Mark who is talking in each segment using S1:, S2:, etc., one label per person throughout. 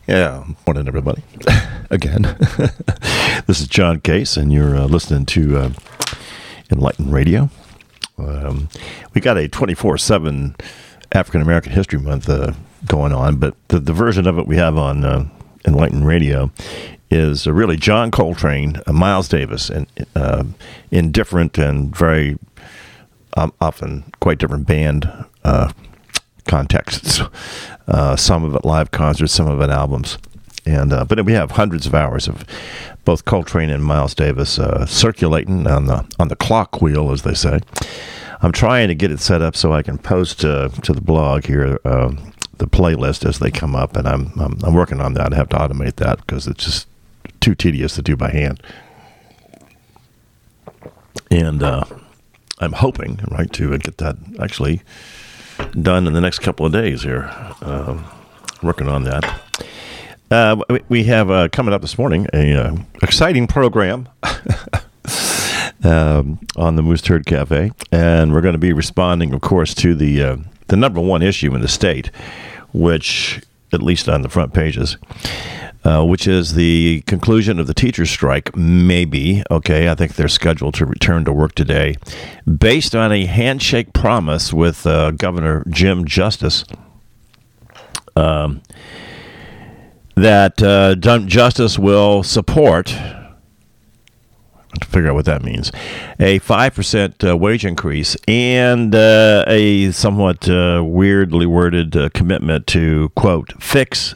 S1: Yeah, morning, everybody. Again, this is John Case, and you're listening to Enlighten Radio. We got a 24/7 African American History Month going on, but the version of it we have on Enlighten Radio is really John Coltrane, Miles Davis, and in different and very often quite different band contexts. Some of it live concerts, some of it albums, but we have hundreds of hours of both Coltrane and Miles Davis circulating on the clock wheel, as they say. I'm trying to get it set up so I can post to the blog here the playlist as they come up, and I'm working on that. I have to automate that because it's just too tedious to do by hand. And I'm hoping, right, to get that actually done in the next couple of days here. Working on that. We have coming up this morning a exciting program on the Moose Turd Cafe, and we're going to be responding, of course, to the number one issue in the state, which, at least on the front pages, which is the conclusion of the teacher strike, maybe. Okay, I think they're scheduled to return to work today, based on a handshake promise with Governor Jim Justice, that Justice will support, to figure out what that means, a 5% wage increase and a somewhat weirdly worded commitment to, quote, fix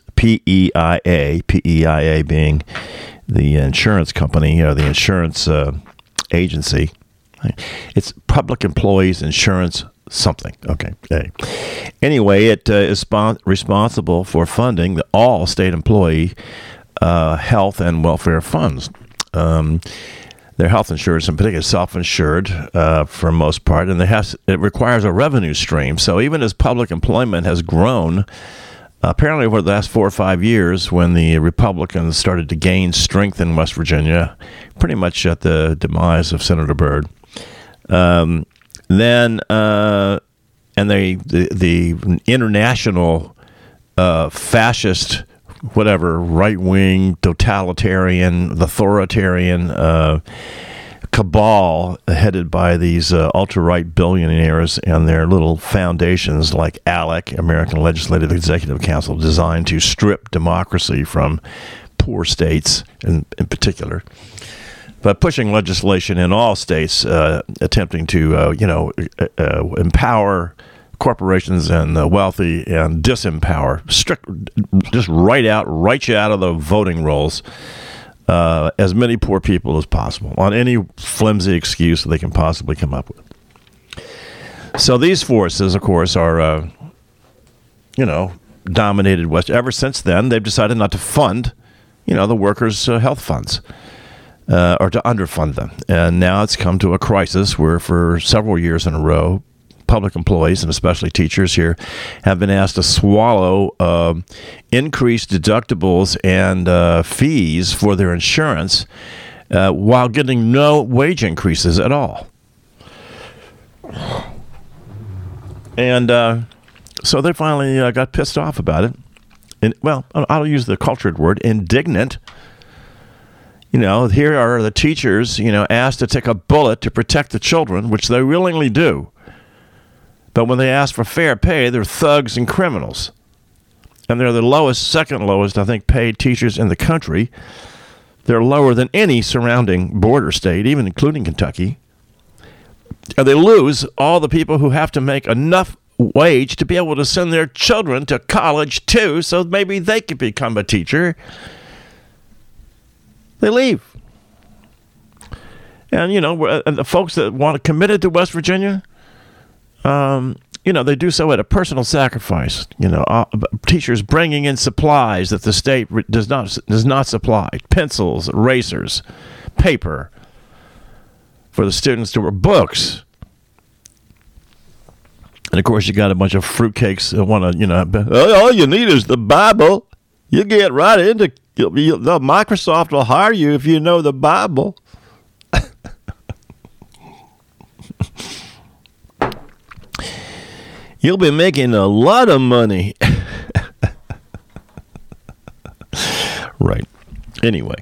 S1: PEIA being the insurance company or the insurance agency. It's Public Employees Insurance something. Okay. Anyway, it is responsible for funding all state employee health and welfare funds. Their health insurance, in particular, self-insured for most part, and it requires a revenue stream. So even as public employment has grown, apparently over the last 4 or 5 years, when the Republicans started to gain strength in West Virginia, pretty much at the demise of Senator Byrd, the international fascist, whatever, right-wing, totalitarian, authoritarian cabal headed by these ultra-right billionaires and their little foundations like ALEC, American Legislative Executive Council, designed to strip democracy from poor states in particular, but pushing legislation in all states, attempting to empower corporations and the wealthy and disempower, just write you out of the voting rolls, as many poor people as possible on any flimsy excuse they can possibly come up with. So these forces, of course, are, dominated West. Ever since then, they've decided not to fund, the workers' health funds, or to underfund them. And now it's come to a crisis where for several years in a row, public employees, and especially teachers here, have been asked to swallow increased deductibles and fees for their insurance while getting no wage increases at all. And so they finally got pissed off about it. And, well, I'll use the cultured word, indignant. Here are the teachers, asked to take a bullet to protect the children, which they willingly do. But when they ask for fair pay, they're thugs and criminals. And they're the second lowest, I think, paid teachers in the country. They're lower than any surrounding border state, even including Kentucky. And they lose all the people who have to make enough wage to be able to send their children to college, too, so maybe they could become a teacher. They leave. And, the folks that want to commit it to West Virginia, they do so at a personal sacrifice. Teachers bringing in supplies that the state does not supply: pencils, erasers, paper for the students to read, books. And of course, you got a bunch of fruitcakes that want to, all you need is the Bible. You get right into the Microsoft will hire you if you know the Bible. You'll be making a lot of money. Right. Anyway,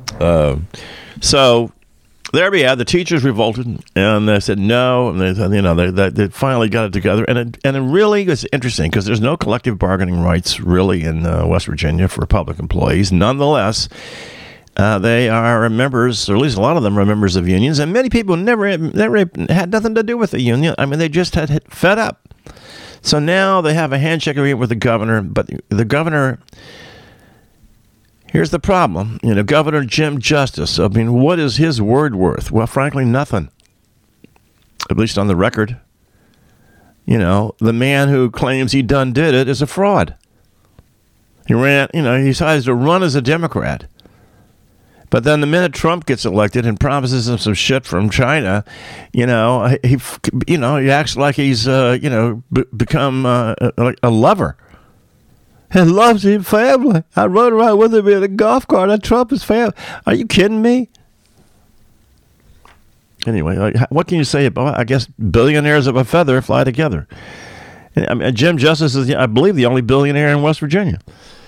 S1: so there we have the teachers revolted, and they said no, and they finally got it together, and it really was interesting because there's no collective bargaining rights really in West Virginia for public employees. Nonetheless, they are members, or at least a lot of them are members of unions, and many people never had nothing to do with the union. I mean, they just had fed up. So now they have a handshake agreement with the governor, but the governor. Here's the problem. Governor Jim Justice, I mean, what is his word worth? Well, frankly, nothing. At least on the record. The man who claims he done did it is a fraud. He decides to run as a Democrat. But then the minute Trump gets elected and promises him some shit from China, he acts like he's, become a lover. And loves his family. I rode around with him in a golf cart. I Trump his family. Are you kidding me? Anyway, what can you say about? I guess billionaires of a feather fly together. I mean, Jim Justice is, I believe, the only billionaire in West Virginia.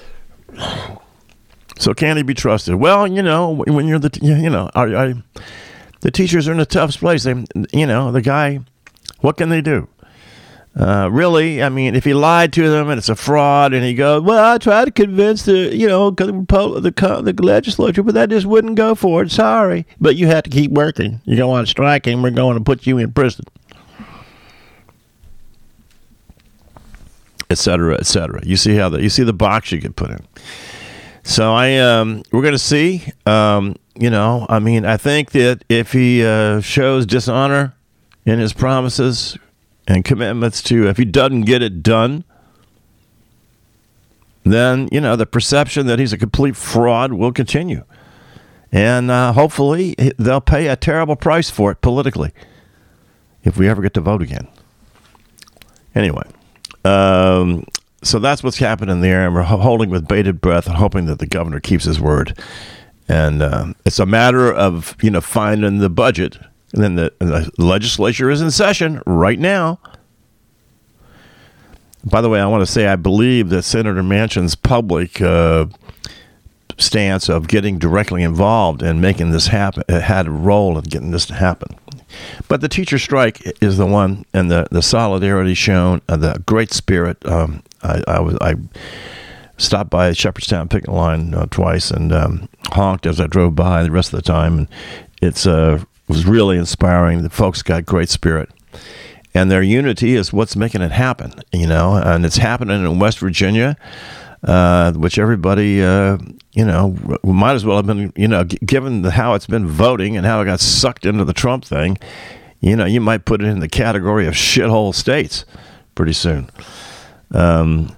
S1: So can he be trusted? Well, when you're the teachers are in a tough place. The guy, what can they do? Really, I mean, if he lied to them and it's a fraud, and he goes, well, I tried to convince the legislature, but that just wouldn't go for it. Sorry, but you have to keep working. You go on strike, and we're going to put you in prison, et cetera, et cetera. You see the box you get put in. So we're going to see. I mean, I think that if he shows dishonor in his promises and commitments to, if he doesn't get it done, then, the perception that he's a complete fraud will continue. And hopefully they'll pay a terrible price for it politically if we ever get to vote again. Anyway, so that's what's happening there, and we're holding with bated breath and hoping that the governor keeps his word. And it's a matter of, finding the budget. And then the legislature is in session right now. By the way, I want to say I believe that Senator Manchin's public stance of getting directly involved and making this happen had a role in getting this to happen. But the teacher strike is the one, and the solidarity shown, the great spirit. I stopped by Shepherdstown picking line twice and honked as I drove by the rest of the time. And it was really inspiring. The folks got great spirit. And their unity is what's making it happen, and it's happening in West Virginia, which everybody, might as well have been, given how it's been voting and how it got sucked into the Trump thing, you might put it in the category of shithole states pretty soon. Of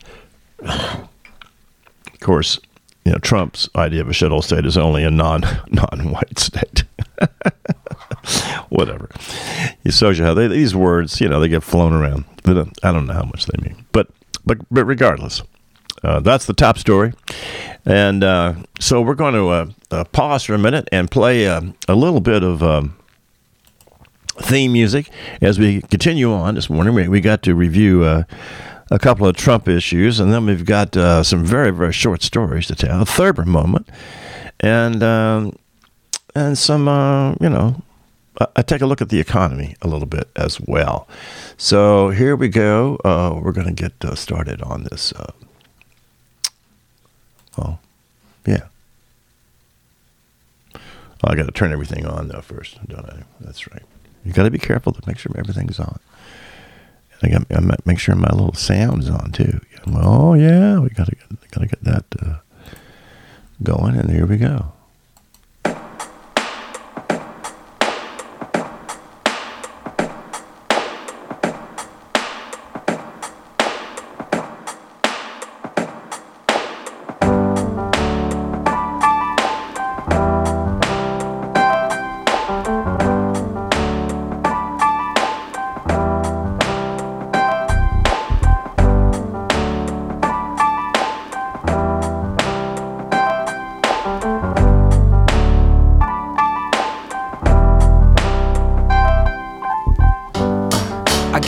S1: course, Trump's idea of a shithole state is only a non-white state. Whatever. You shows you how these words, they get flown around. I don't know how much they mean, but regardless, that's the top story. And so we're going to pause for a minute and play a little bit of theme music as we continue on this morning. We got to review a couple of Trump issues, and then we've got some very, very short stories to tell, a Thurber moment, and some, I take a look at the economy a little bit as well. So here we go. We're going to get started on this. I got to turn everything on though first, don't I? That's right. You got to be careful to make sure everything's on. I got to make sure my little sound's on too. Oh yeah, we got to get that going, and here we go.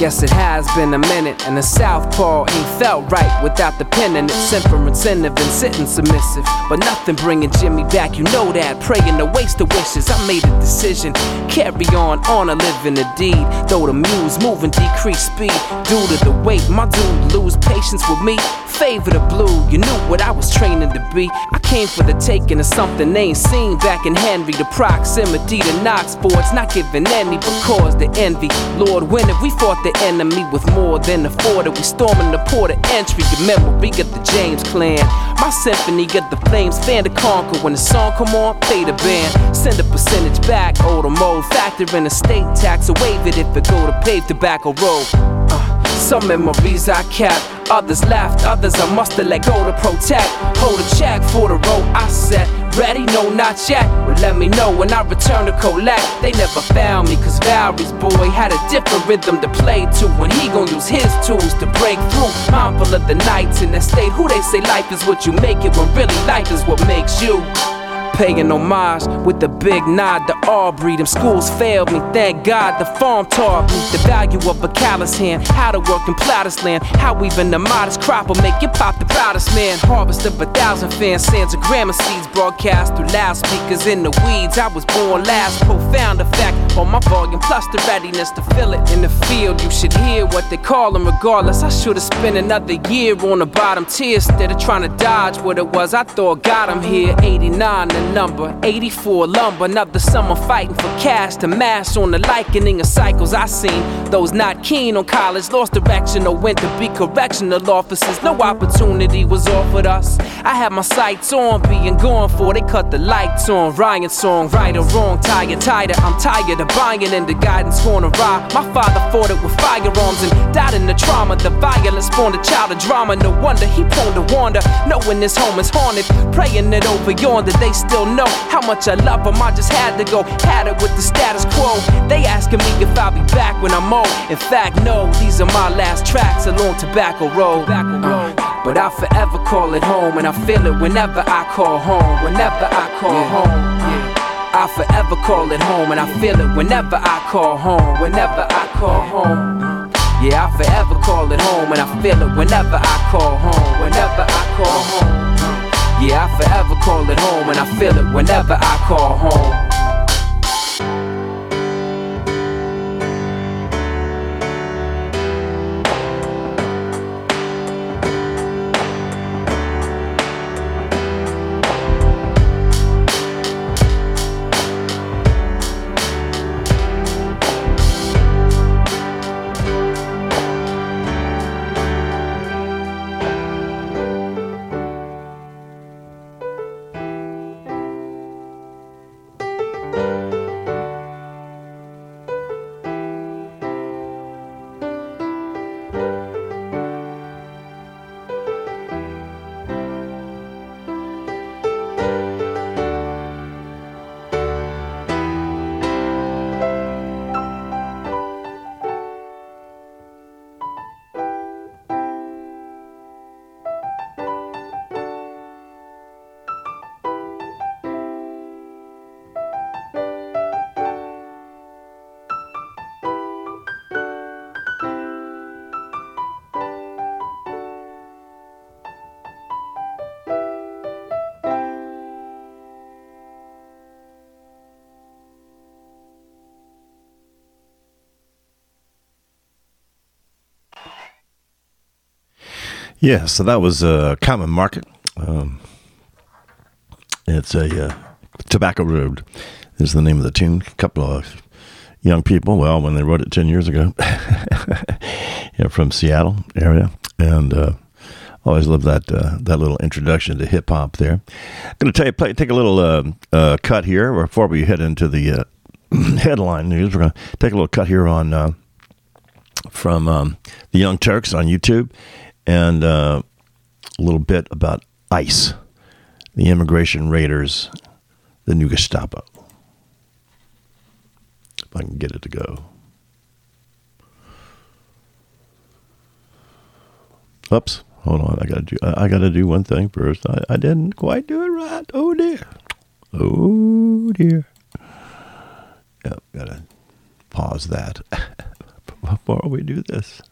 S2: Guess it has been a minute, and the southpaw ain't felt right without the pen and its simple incentive and sitting submissive. But nothing bringing Jimmy back, you know that. Praying to waste the wishes, I made a decision. Carry on a living a deed. Though the muse moving decrease speed due to the weight, my dude lose patience with me. Favor the blue, you knew what I was training to be. I came for the taking of something they ain't seen back in Henry. The proximity to Knox Sports, not giving any but cause the envy. Lord, when have we fought the enemy with more than afforded? We storming the port of entry, the memory of the James clan. My symphony of the flames, fan to conquer. When the song come on, pay the band. Send a percentage back, old or mold. Factor in a state tax, or waive it if it go to pave tobacco road. Some memories I kept, others laughed, others I must have let go to protect. Hold a check for the road I set. Ready? No, not yet. But let me know when I return to collect. They never found me, cause Valerie's boy had a different rhythm to play to. When he gon' use his tools to break through. Mindful of the nights in that state. Who they say life is what you make it, when really life is what makes you. Paying homage with a big nod to Aubrey. Them schools failed me, thank God the farm taught me the value of a callous hand, how to work in Plowder's land, how even the modest crop will make you pop the proudest man. Harvest of 1,000 fans, sands of grammar seeds broadcast through loudspeakers in the weeds. I was born last, profound effect on my volume, plus the readiness to feel it in the field. You should hear what they call them regardless. I should've spent another year on the bottom tier instead of trying to dodge what it was I thought got him here. 89 the number, 84 lumber, another summer fighting for cash to mash on the likening of cycles I seen. Those not keen on college lost direction or went to be correctional officers. No opportunity was offered us. I had my sights on being gone for. They cut the lights on. Ryan song, right or wrong, tired. I'm tired of buying into guidance gonna ride. My father fought it with firearms and died in the trauma. The violence spawned a child of drama. No wonder he prone to wander, knowing his home is haunted. Praying that over yonder they still know how much I love them. I just had to go, had it with the status quo. They asking me if I'll be back when I'm old. In fact, no, these are my last tracks along Tobacco Road. But I'll forever call it home, and I feel it whenever I call home. Whenever I call home, I'll forever call it home, and I feel it whenever I call home. Whenever I call home, yeah, I'll forever call it home, and I feel it whenever I call home. Whenever I call home, yeah, I forever call it home, and I feel it whenever I call home.
S1: Yeah, so that was Common Market. It's a Tobacco Road is the name of the tune. A couple of young people, well, when they wrote it 10 years ago, from Seattle area. And always love that little introduction to hip-hop there. I'm going to tell you, take a little cut here before we head into the headline news. We're going to take a little cut here on from the Young Turks on YouTube. And a little bit about ICE, the immigration raiders, the new Gestapo. If I can get it to go. Oops, hold on. I gotta do one thing first. I didn't quite do it right. Oh dear. Oh dear. Yep, gotta pause that. before we do this.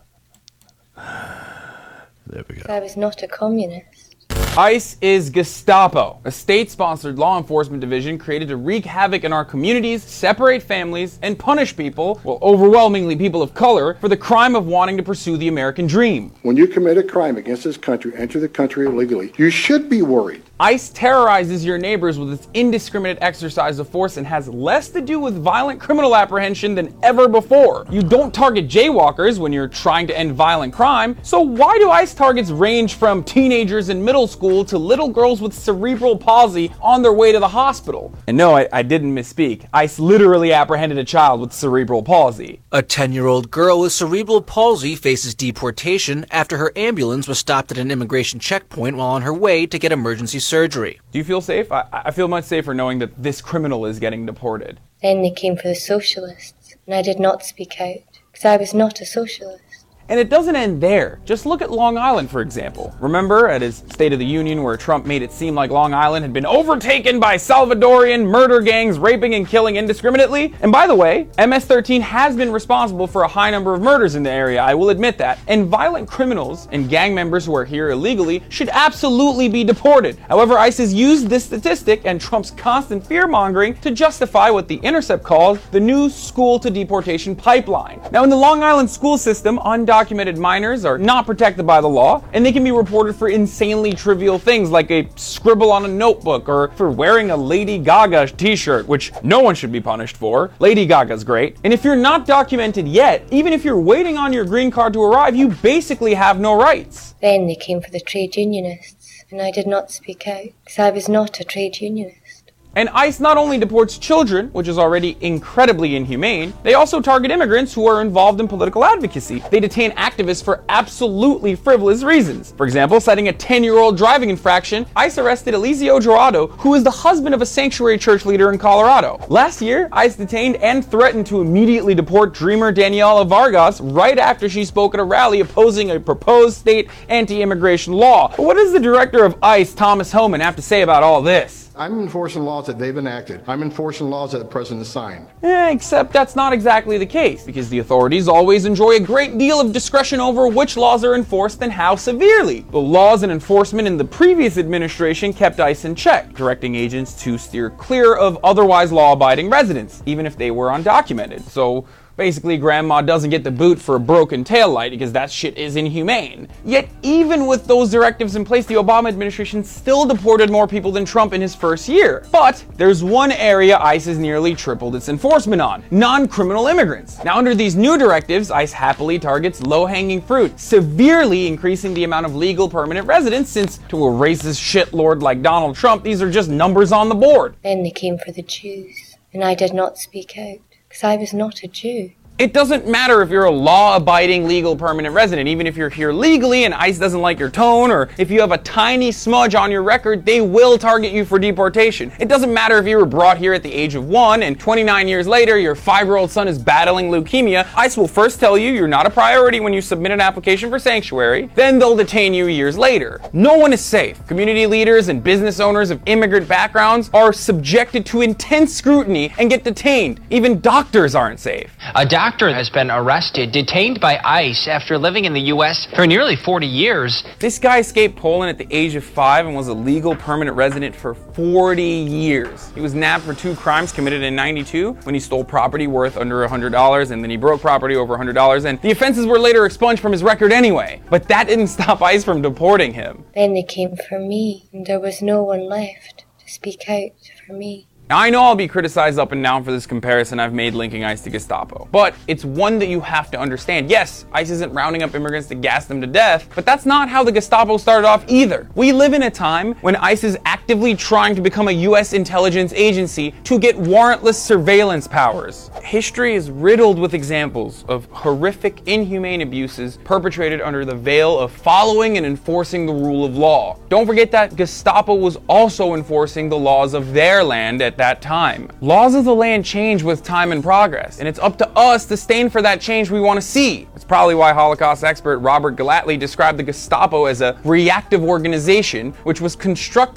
S1: There we go.
S3: I was not a communist.
S4: ICE is Gestapo, a state-sponsored law enforcement division created to wreak havoc in our communities, separate families, and punish people, well, overwhelmingly people of color, for the crime of wanting to pursue the American dream.
S5: When you commit a crime against this country, enter the country illegally, you should be worried.
S4: ICE terrorizes your neighbors with its indiscriminate exercise of force and has less to do with violent criminal apprehension than ever before. You don't target jaywalkers when you're trying to end violent crime, so why do ICE targets range from teenagers in middle school to little girls with cerebral palsy on their way to the hospital? And no, I didn't misspeak. ICE literally apprehended a child with cerebral palsy.
S6: A 10-year-old girl with cerebral palsy faces deportation after her ambulance was stopped at an immigration checkpoint while on her way to get emergency surgery.
S4: Do you feel safe? I feel much safer knowing that this criminal is getting deported.
S3: Then they came for the socialists, and I did not speak out, because I was not a socialist.
S4: And it doesn't end there. Just look at Long Island, for example. Remember at his State of the Union where Trump made it seem like Long Island had been overtaken by Salvadorian murder gangs raping and killing indiscriminately? And by the way, MS-13 has been responsible for a high number of murders in the area, I will admit that. And violent criminals and gang members who are here illegally should absolutely be deported. However, ICE has used this statistic and Trump's constant fear-mongering to justify what The Intercept calls the new school-to-deportation pipeline. Now, in the Long Island school system, undocumented minors are not protected by the law, and they can be reported for insanely trivial things like a scribble on a notebook or for wearing a Lady Gaga t-shirt, which no one should be punished for. Lady Gaga's great. And if you're not documented yet, even if you're waiting on your green card to arrive, you basically have no rights.
S3: Then they came for the trade unionists, and I did not speak out, because I was not a trade unionist.
S4: And ICE not only deports children, which is already incredibly inhumane, they also target immigrants who are involved in political advocacy. They detain activists for absolutely frivolous reasons. For example, citing a 10-year-old driving infraction, ICE arrested Eliseo Dorado, who is the husband of a sanctuary church leader in Colorado. Last year, ICE detained and threatened to immediately deport dreamer Daniela Vargas right after she spoke at a rally opposing a proposed state anti-immigration law. But what does the director of ICE, Thomas Homan, have to say about all this?
S5: I'm enforcing laws that they've enacted. I'm enforcing laws that the president has signed.
S4: Except that's not exactly the case, because the authorities always enjoy a great deal of discretion over which laws are enforced and how severely. The laws and enforcement in the previous administration kept ICE in check, directing agents to steer clear of otherwise law-abiding residents, even if they were undocumented. So basically, grandma doesn't get the boot for a broken taillight because that shit is inhumane. Yet, even with those directives in place, the Obama administration still deported more people than Trump in his first year. But there's one area ICE has nearly tripled its enforcement on: non-criminal immigrants. Now, under these new directives, ICE happily targets low-hanging fruit, severely increasing the amount of legal permanent residents, since to a racist shitlord like Donald Trump, these are just numbers on the board.
S3: Then they came for the Jews, and I did not speak out, because I was not a Jew.
S4: It doesn't matter if you're a law-abiding legal permanent resident. Even if you're here legally and ICE doesn't like your tone, or if you have a tiny smudge on your record, they will target you for deportation. It doesn't matter if you were brought here at the age of 1 and 29 years later your 5-year-old son is battling leukemia. ICE will first tell you you're not a priority when you submit an application for sanctuary, then they'll detain you years later. No one is safe. Community leaders and business owners of immigrant backgrounds are subjected to intense scrutiny and get detained. Even doctors aren't safe.
S7: A doctor has been arrested, detained by ICE after living in the U.S. for nearly 40 years.
S4: This guy escaped Poland at the age of 5 and was a legal permanent resident for 40 years. He was nabbed for 2 crimes committed in '92 when he stole property worth under $100, and then he broke property over $100, and the offenses were later expunged from his record anyway. But that didn't stop ICE from deporting him.
S3: Then they came for me, and there was no one left to speak out for me.
S4: Now, I know I'll be criticized up and down for this comparison I've made linking ICE to Gestapo, but it's one that you have to understand. Yes, ICE isn't rounding up immigrants to gas them to death, but that's not how the Gestapo started off either. We live in a time when ICE is actively trying to become a U.S. intelligence agency to get warrantless surveillance powers. History is riddled with examples of horrific, inhumane abuses perpetrated under the veil of following and enforcing the rule of law. Don't forget that Gestapo was also enforcing the laws of their land at that time. Laws of the land change with time and progress, and it's up to us to stand for that change we want to see. It's probably why Holocaust expert Robert Gallatley described the Gestapo as a reactive organization which was constructed within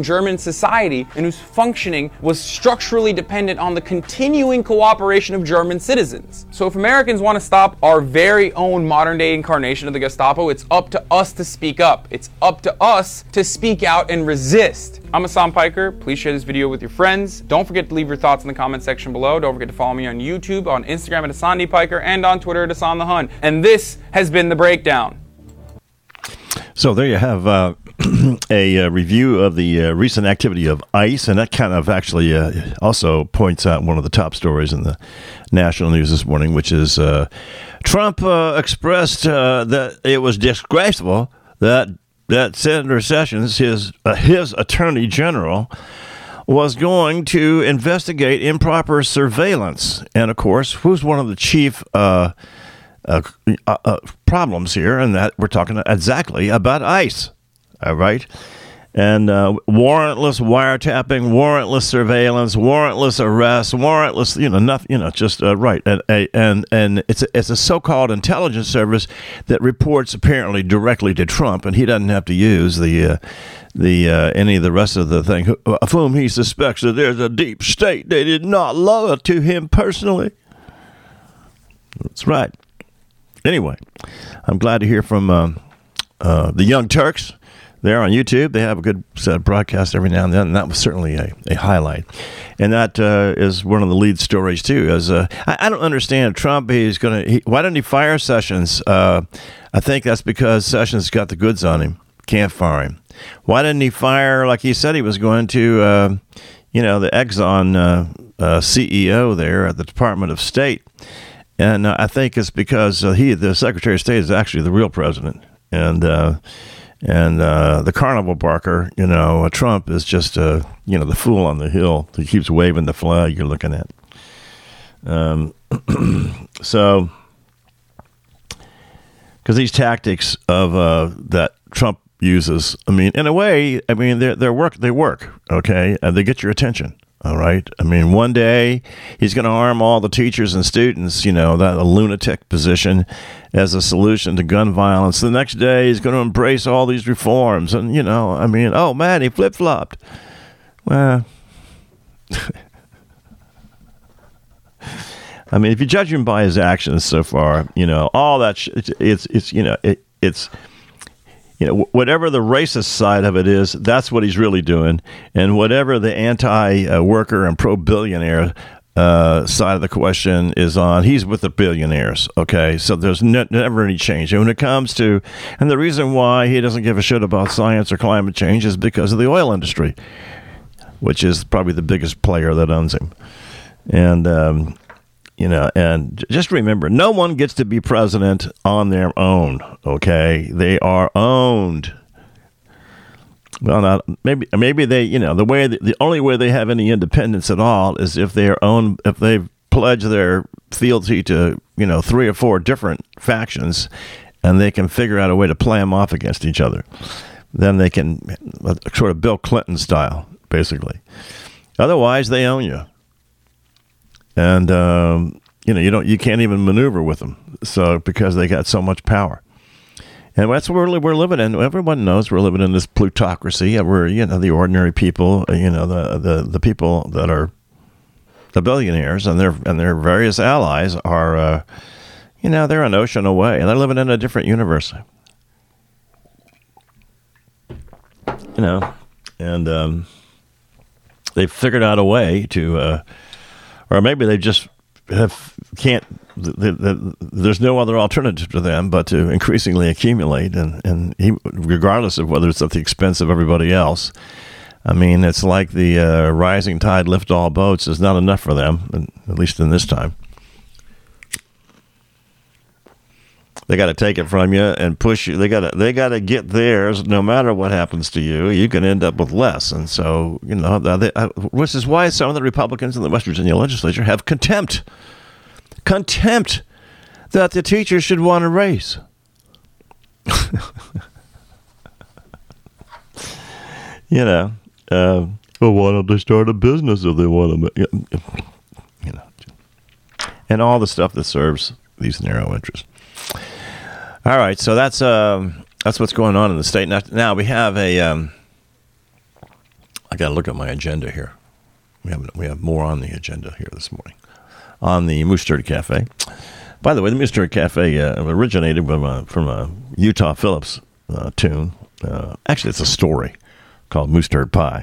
S4: German society and whose functioning was structurally dependent on the continuing cooperation of German citizens. So if Americans want to stop our very own modern-day incarnation of the Gestapo, it's up to us to speak up. It's up to us to speak out and resist. I'm Hassan Piker. Please share this video with your friends. Don't forget to leave your thoughts in the comment section below. Don't forget to follow me on YouTube, on Instagram at Hassan D. Piker, and on Twitter at Hassan the Hun. And this has been The Breakdown.
S1: So there you have a review of the recent activity of ICE, and that kind of actually also points out one of the top stories in the national news this morning, which is Trump expressed that it was disgraceful that Senator Sessions, his attorney general, was going to investigate improper surveillance. And, of course, who's one of the chief problems here? And that we're talking exactly about ICE, all right? And warrantless wiretapping, warrantless surveillance, warrantless arrests, warrantless, nothing, just right. And it's a so-called intelligence service that reports apparently directly to Trump, and he doesn't have to use the any of the rest of the thing, of whom he suspects that there's a deep state. They did not lower to him personally. That's right. Anyway, I'm glad to hear from the Young Turks. There on YouTube. They have a good set of broadcasts every now and then, and that was certainly a highlight. And that is one of the lead stories, too. As I don't understand Trump. Why didn't he fire Sessions? I think that's because Sessions got the goods on him. Can't fire him. Why didn't he fire, like he said he was going to, the Exxon CEO there at the Department of State? And I think it's because the Secretary of State, is actually the real president. And the carnival barker, Trump is just, the fool on the hill. He keeps waving the flag you're looking at. So, because these tactics of that Trump uses, in a way, they work, okay? And they get your attention. All right. One day he's going to arm all the teachers and students, that a lunatic position as a solution to gun violence. The next day he's going to embrace all these reforms. And, oh, man, he flip-flopped. Well, if you judge him by his actions so far, all that, it's whatever the racist side of it is, that's what he's really doing. And whatever the anti-worker and pro-billionaire side of the question is on, he's with the billionaires, okay? So there's never any change. And when it comes to, and the reason why he doesn't give a shit about science or climate change is because of the oil industry, which is probably the biggest player that owns him. And, and just remember, no one gets to be president on their own, okay? They are owned. Well, now, maybe they, the only way they have any independence at all is if they're owned, if they've pledged their fealty to, 3 or 4 different factions, and they can figure out a way to play them off against each other. Then they can, sort of Bill Clinton style, basically. Otherwise, they own you. And, you can't even maneuver with them. So, because they got so much power. And that's what we're living in. Everyone knows we're living in this plutocracy. We're, the ordinary people, the people that are the billionaires and their various allies are, they're an ocean away. And they're living in a different universe. And they've figured out a way to, or maybe they just can't. There's no other alternative to them but to increasingly accumulate, and regardless of whether it's at the expense of everybody else. It's like the rising tide lift all boats is not enough for them, at least in this time. They got to take it from you and push you. They got to get theirs. No matter what happens to you, you can end up with less. And so, which is why some of the Republicans in the West Virginia legislature have contempt that the teachers should want to raise. Well, why don't they start a business if they want to? And all the stuff that serves these narrow interests. All right, so that's what's going on in the state. Now we have got to look at my agenda here. We have more on the agenda here this morning on the Moose Turd Cafe. By the way, the Moose Turd Cafe originated from a Utah Phillips tune. Actually, it's a story called Moose Turd Pie.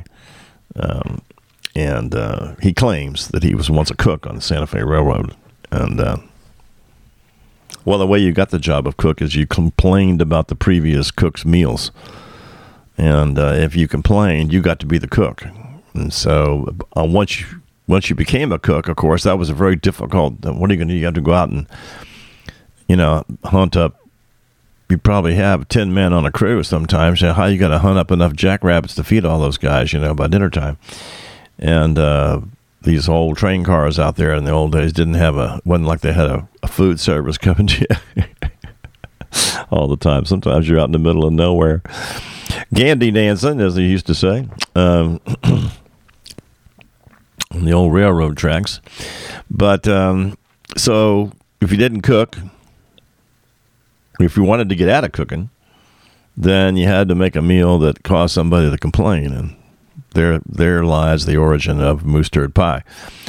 S1: And he claims that he was once a cook on the Santa Fe Railroad. And, well, the way you got the job of cook is you complained about the previous cook's meals. And if you complained, you got to be the cook. And so once you became a cook, of course, that was a very difficult. What are you going to do? You have to go out and, hunt up. You probably have 10 men on a crew sometimes. How you got to hunt up enough jackrabbits to feed all those guys, by dinner time. And these old train cars out there in the old days wasn't like they had a food service coming to you all the time. Sometimes you're out in the middle of nowhere. Gandy dancing, as they used to say, on the old railroad tracks. But so if you didn't cook, if you wanted to get out of cooking, then you had to make a meal that caused somebody to complain. And there lies the origin of Moose Turd Pie,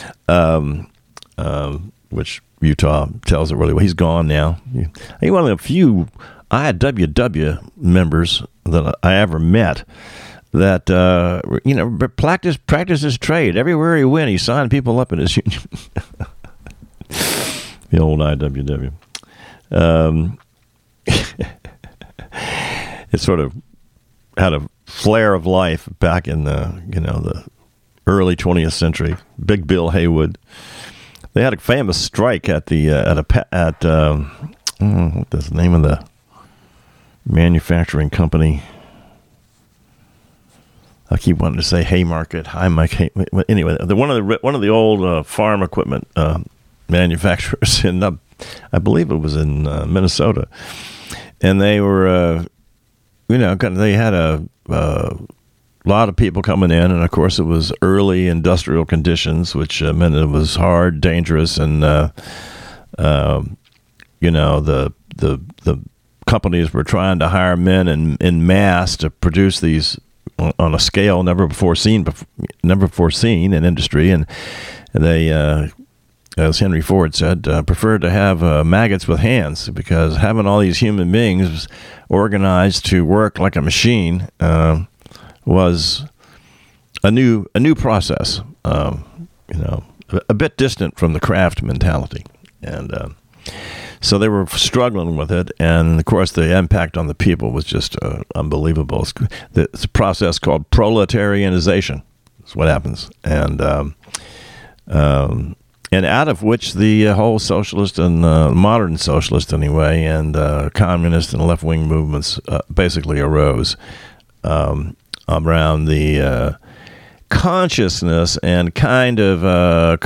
S1: which Utah tells it really well. He's gone now. He's one of the few IWW members that I ever met that practice his trade. Everywhere he went, he signed people up in his union. The old IWW. It sort of had a flare of life back in the early 20th century. Big Bill Haywood. They had a famous strike at what's the name of the manufacturing company? I keep wanting to say Haymarket, anyway, one of the old farm equipment manufacturers in I believe it was in Minnesota, and they were they had a lot of people coming in, and of course it was early industrial conditions, which meant it was hard, dangerous, and the companies were trying to hire men in mass to produce these on a scale never before seen in industry, and they, as Henry Ford said, preferred to have maggots with hands, because having all these human beings organized to work like a machine was a new process, a bit distant from the craft mentality, and so they were struggling with it, and of course the impact on the people was just unbelievable. It's a process called proletarianization. That's what happens, and out of which the whole socialist and modern socialist, anyway, and communist and left-wing movements basically arose around the consciousness and kind of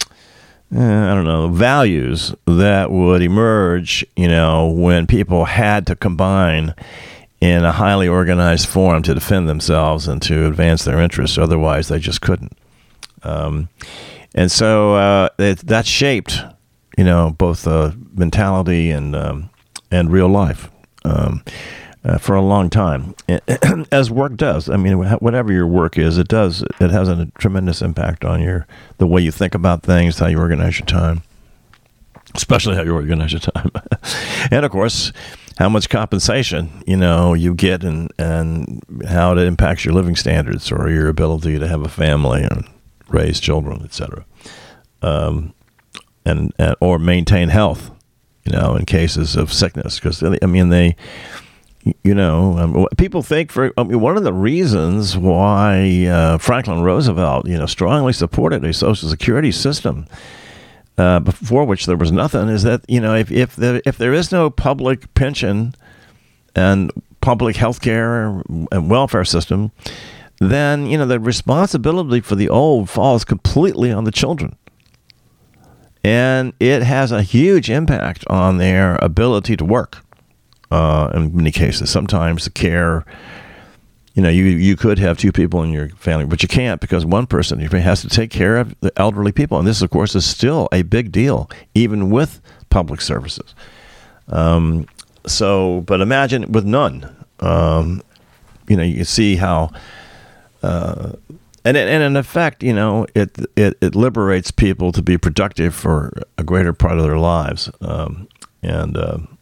S1: values that would emerge, when people had to combine in a highly organized form to defend themselves and to advance their interests. Otherwise, they just couldn't. And so that shaped, both mentality and real life for a long time, as work does. I mean, whatever your work is, it has a tremendous impact on the way you think about things, how you organize your time, especially how you organize your time, and of course, how much compensation you get, and how it impacts your living standards or your ability to have a family and raise children, etc., and or maintain health, in cases of sickness, because people think one of the reasons why Franklin Roosevelt, strongly supported a Social Security system before which there was nothing is that, if there is no public pension and public health care and welfare system, then, the responsibility for the old falls completely on the children. And it has a huge impact on their ability to work. In many cases, sometimes the care, you could have two people in your family, but you can't, because one person has to take care of the elderly people. And this, of course, is still a big deal, even with public services. But imagine with none. You see how And in effect, it liberates people to be productive for a greater part of their lives, and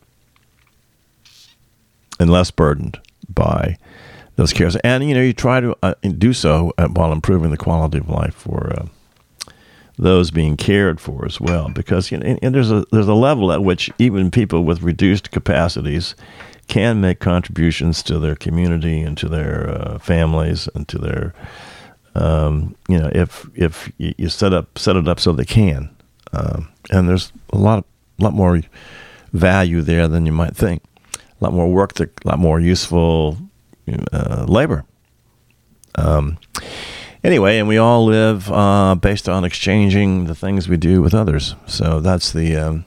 S1: less burdened by those cares. And you try to do so while improving the quality of life for those being cared for as well, because and there's a level at which even people with reduced capacities can make contributions to their community and to their families and to their if you set it up so they can, and there's a lot more value there than you might think, a lot more work, a lot more useful labor. Anyway, and we all live based on exchanging the things we do with others. So that's a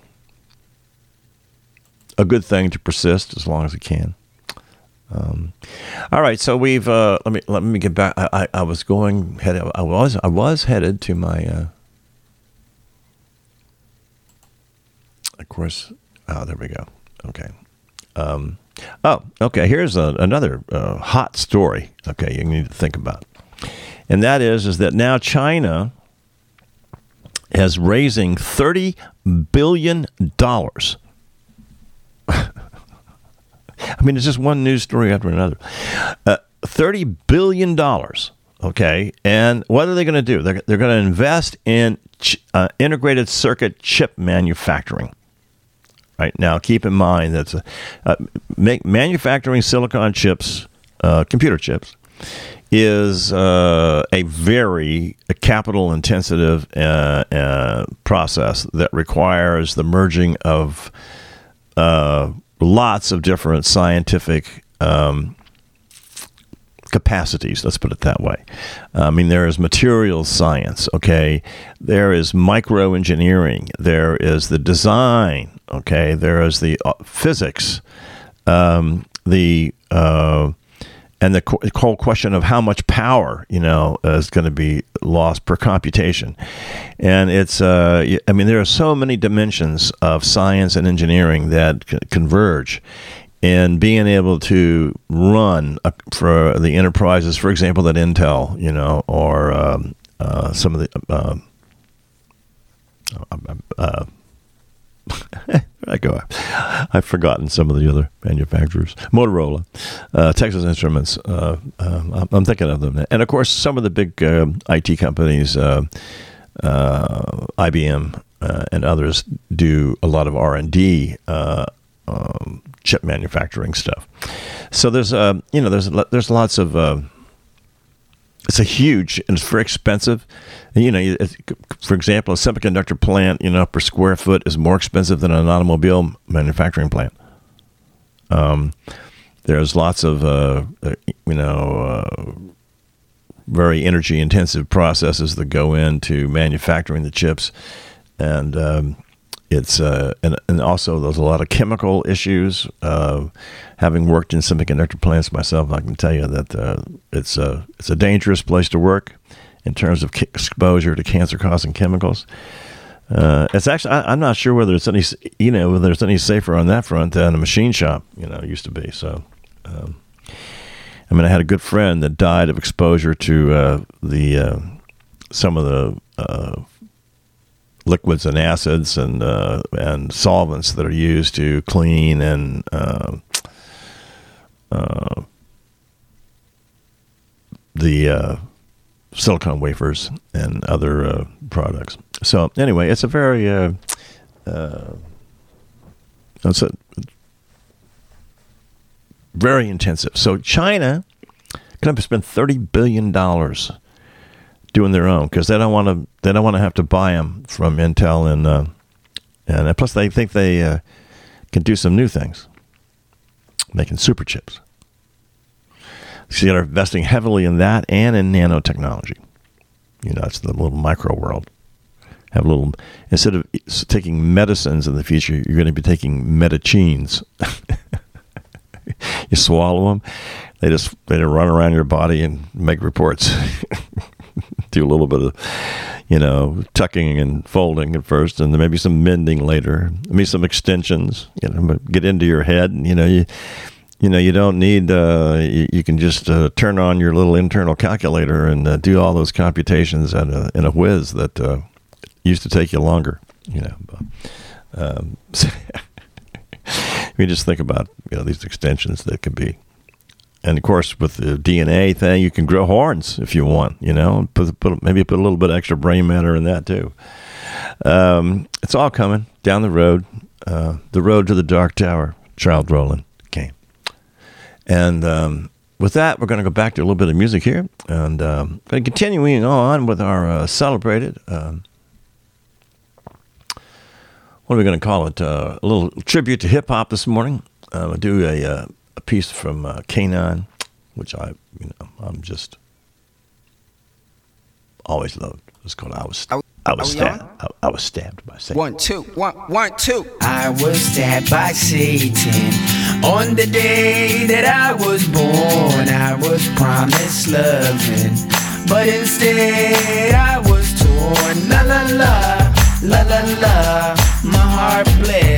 S1: good thing to persist as long as it can. All right, so we've let me get back. I was headed to my. Of course, there we go. Okay. Okay. Here's another hot story. Okay, you need to think about. And that is that now China is raising $30 billion. I mean, it's just one news story after another. $30 billion, okay? And what are they going to do? They're going to invest in integrated circuit chip manufacturing. Right now, keep in mind that manufacturing silicon chips, computer chips, is a very capital-intensive process that requires the merging of lots of different scientific capacities. Let's put it that way. I mean, there is materials science. Okay, there is microengineering. There is the design. Okay, there is the physics. And the whole question of how much power, is going to be lost per computation. And it's, there are so many dimensions of science and engineering that converge in being able to run for the enterprises, for example, that Intel, or some of the, I've forgotten some of the other manufacturers. Motorola, Texas Instruments. I'm thinking of them, and of course some of the big IT companies, IBM and others, do a lot of R&D, chip manufacturing stuff. So there's lots of. It's a huge, and it's very expensive. For example, a semiconductor plant, per square foot is more expensive than an automobile manufacturing plant. There's lots of, very energy intensive processes that go into manufacturing the chips. And it's and also there's a lot of chemical issues. Having worked in semiconductor plants myself, I can tell you that it's a dangerous place to work in terms of exposure to cancer-causing chemicals. It's actually I'm not sure whether it's any safer on that front than a machine shop used to be. So I had a good friend that died of exposure to some of the liquids and acids and solvents that are used to clean and the silicon wafers and other products. So anyway, it's a very very intensive. So China can spend $30 billion doing their own because they don't want to have to buy them from Intel and plus they think they can do some new things, making super chips. So they're investing heavily in that and in nanotechnology. It's the little micro world. Instead of taking medicines in the future, you're going to be taking medicines. You swallow them, they run around your body and make reports. Do a little bit of, tucking and folding at first, and then maybe some mending later. Maybe some extensions. Get into your head, and you don't need, you can just turn on your little internal calculator and do all those computations in a whiz that used to take you longer, We just think about, these extensions that can be. And, of course, with the DNA thing, you can grow horns if you want, maybe put a little bit extra brain matter in that, too. It's all coming down the road. The road to the Dark Tower, Charles Rowland came. And with that, we're going to go back to a little bit of music here. And continuing on with our celebrated, what are we going to call it? A little tribute to hip-hop this morning. We'll do a piece from K9, which I'm just always loved. It's called I Was Stabbed. I was stabbed by Satan.
S8: 1, 2, 1, 2. I was stabbed by Satan on the day that I was born. I was promised loving, but instead I was torn. La la la, la la la, my heart bled.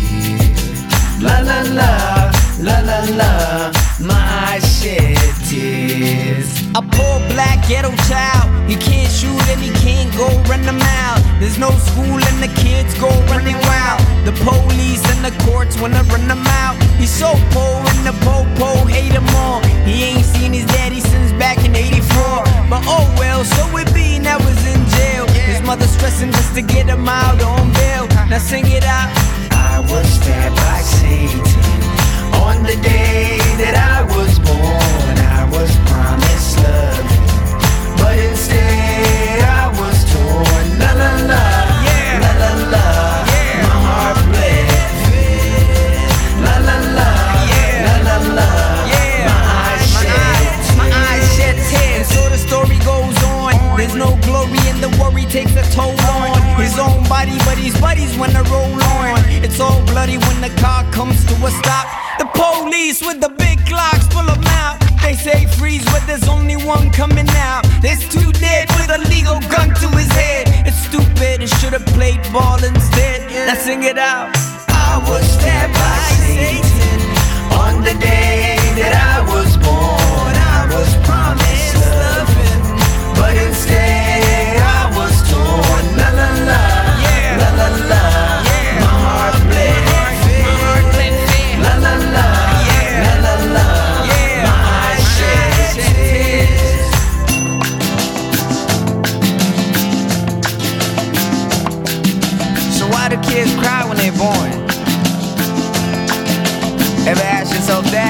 S8: La la la, la la la, my eyes shed tears.
S9: A poor black ghetto child, he can't shoot and he can't go run the mile. There's no school and the kids go running wild. The police and the courts wanna run him out. He's so poor and the po-po hate him all. He ain't seen his daddy since back in 84. But oh well, so it be, now he's in jail. His mother stressing just to get him out on bail. Now sing it out.
S8: I was stabbed by Satan on the day that I was born. I was promised love, but instead I was torn. La la la, yeah. La la la, yeah. My heart bled. La la la, yeah. La la la, yeah. My eyes shed tears.
S9: So the story goes on. There's no glory and the worry takes a toll on his own body, but his buddies wanna roll on. It's all bloody when the car comes to a stop. The police with the big clocks pull them out. They say freeze, but there's only one coming out. There's two dead with a legal gun to his head. It's stupid, it should've played ball instead. Now sing it out.
S8: I was stabbed by Satan on the day that I was born. I was promised loving, but instead I was torn. La la la, yeah. La la la, yeah. My heart bled. La la la, yeah. La la la, yeah. My eyes shed tears.
S9: So why do kids cry when they're born? Ever ask yourself that?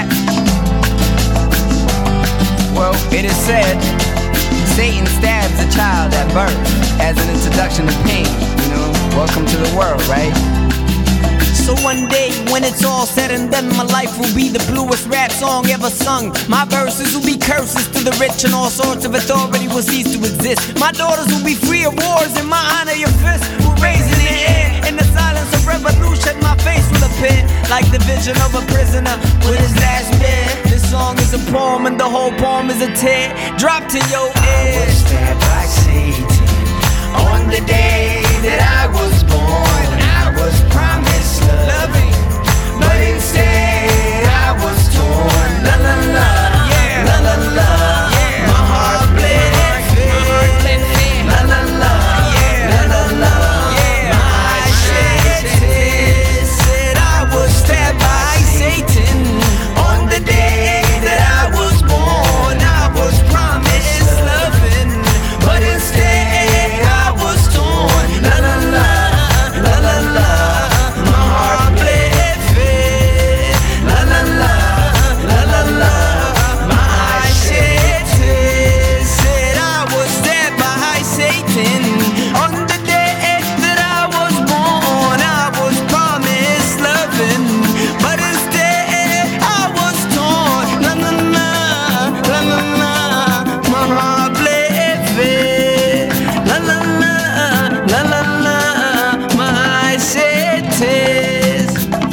S9: Well, it is said Satan stabs a child at birth as an introduction to pain. Welcome to the world, right? So one day when it's all said and done, my life will be the bluest rap song ever sung. My verses will be curses to the rich, and all sorts of authority will cease to exist. My daughters will be free of wars, and my honor your fist will raise in the air. In the silence of revolution, my face will appear like the vision of a prisoner with his last bed. This song is a poem, and the whole poem is a tear. Drop to your ear.
S8: I was stabbed by Satan on the day that I was born. I was promised loving, but instead I was torn. La la la, yeah. La la la, yeah. My heart bled. La la la, yeah. La la la, yeah. My eyes shed tears. Said I was stabbed by Satan on the day that I was born. I was promised loving, but instead I was torn. La la la, la la la. My heart bled. La la la, la la la. My eyes shed tears. Said I was stabbed by Satan on the day that I was born. I was promised loving, but instead I was torn. La la la, la la la. My heart bled. La la la, la la la. My eyes shed tears.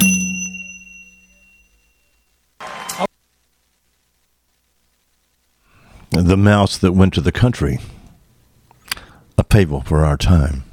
S1: The Mouse That Went to the Country, a fable for our time.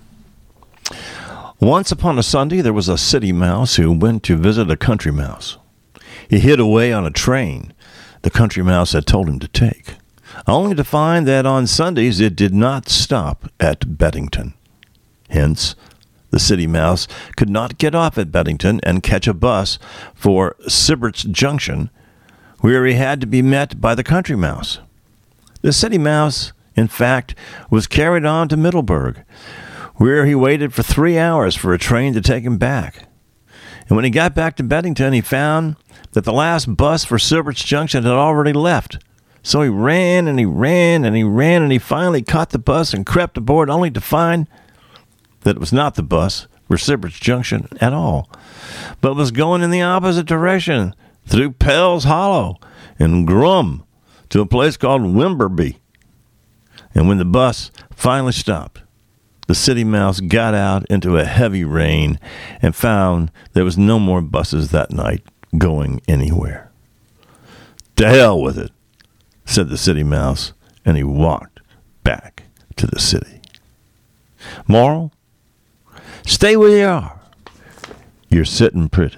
S1: Once upon a Sunday, there was a city mouse who went to visit a country mouse. He hid away on a train the country mouse had told him to take, only to find that on Sundays it did not stop at Beddington. Hence, the city mouse could not get off at Beddington and catch a bus for Sibbert's Junction, where he had to be met by the country mouse. The city mouse, in fact, was carried on to Middleburg, where he waited for 3 hours for a train to take him back. And when he got back to Beddington, he found that the last bus for Sibbert's Junction had already left. So he ran and he ran and he ran, and he finally caught the bus and crept aboard, only to find that it was not the bus for Sibbert's Junction at all, but was going in the opposite direction through Pell's Hollow and Grum to a place called Wimberby. And when the bus finally stopped, the city mouse got out into a heavy rain and found there was no more buses that night going anywhere. To hell with it, said the city mouse, and he walked back to the city. Moral? Stay where you are. You're sitting pretty.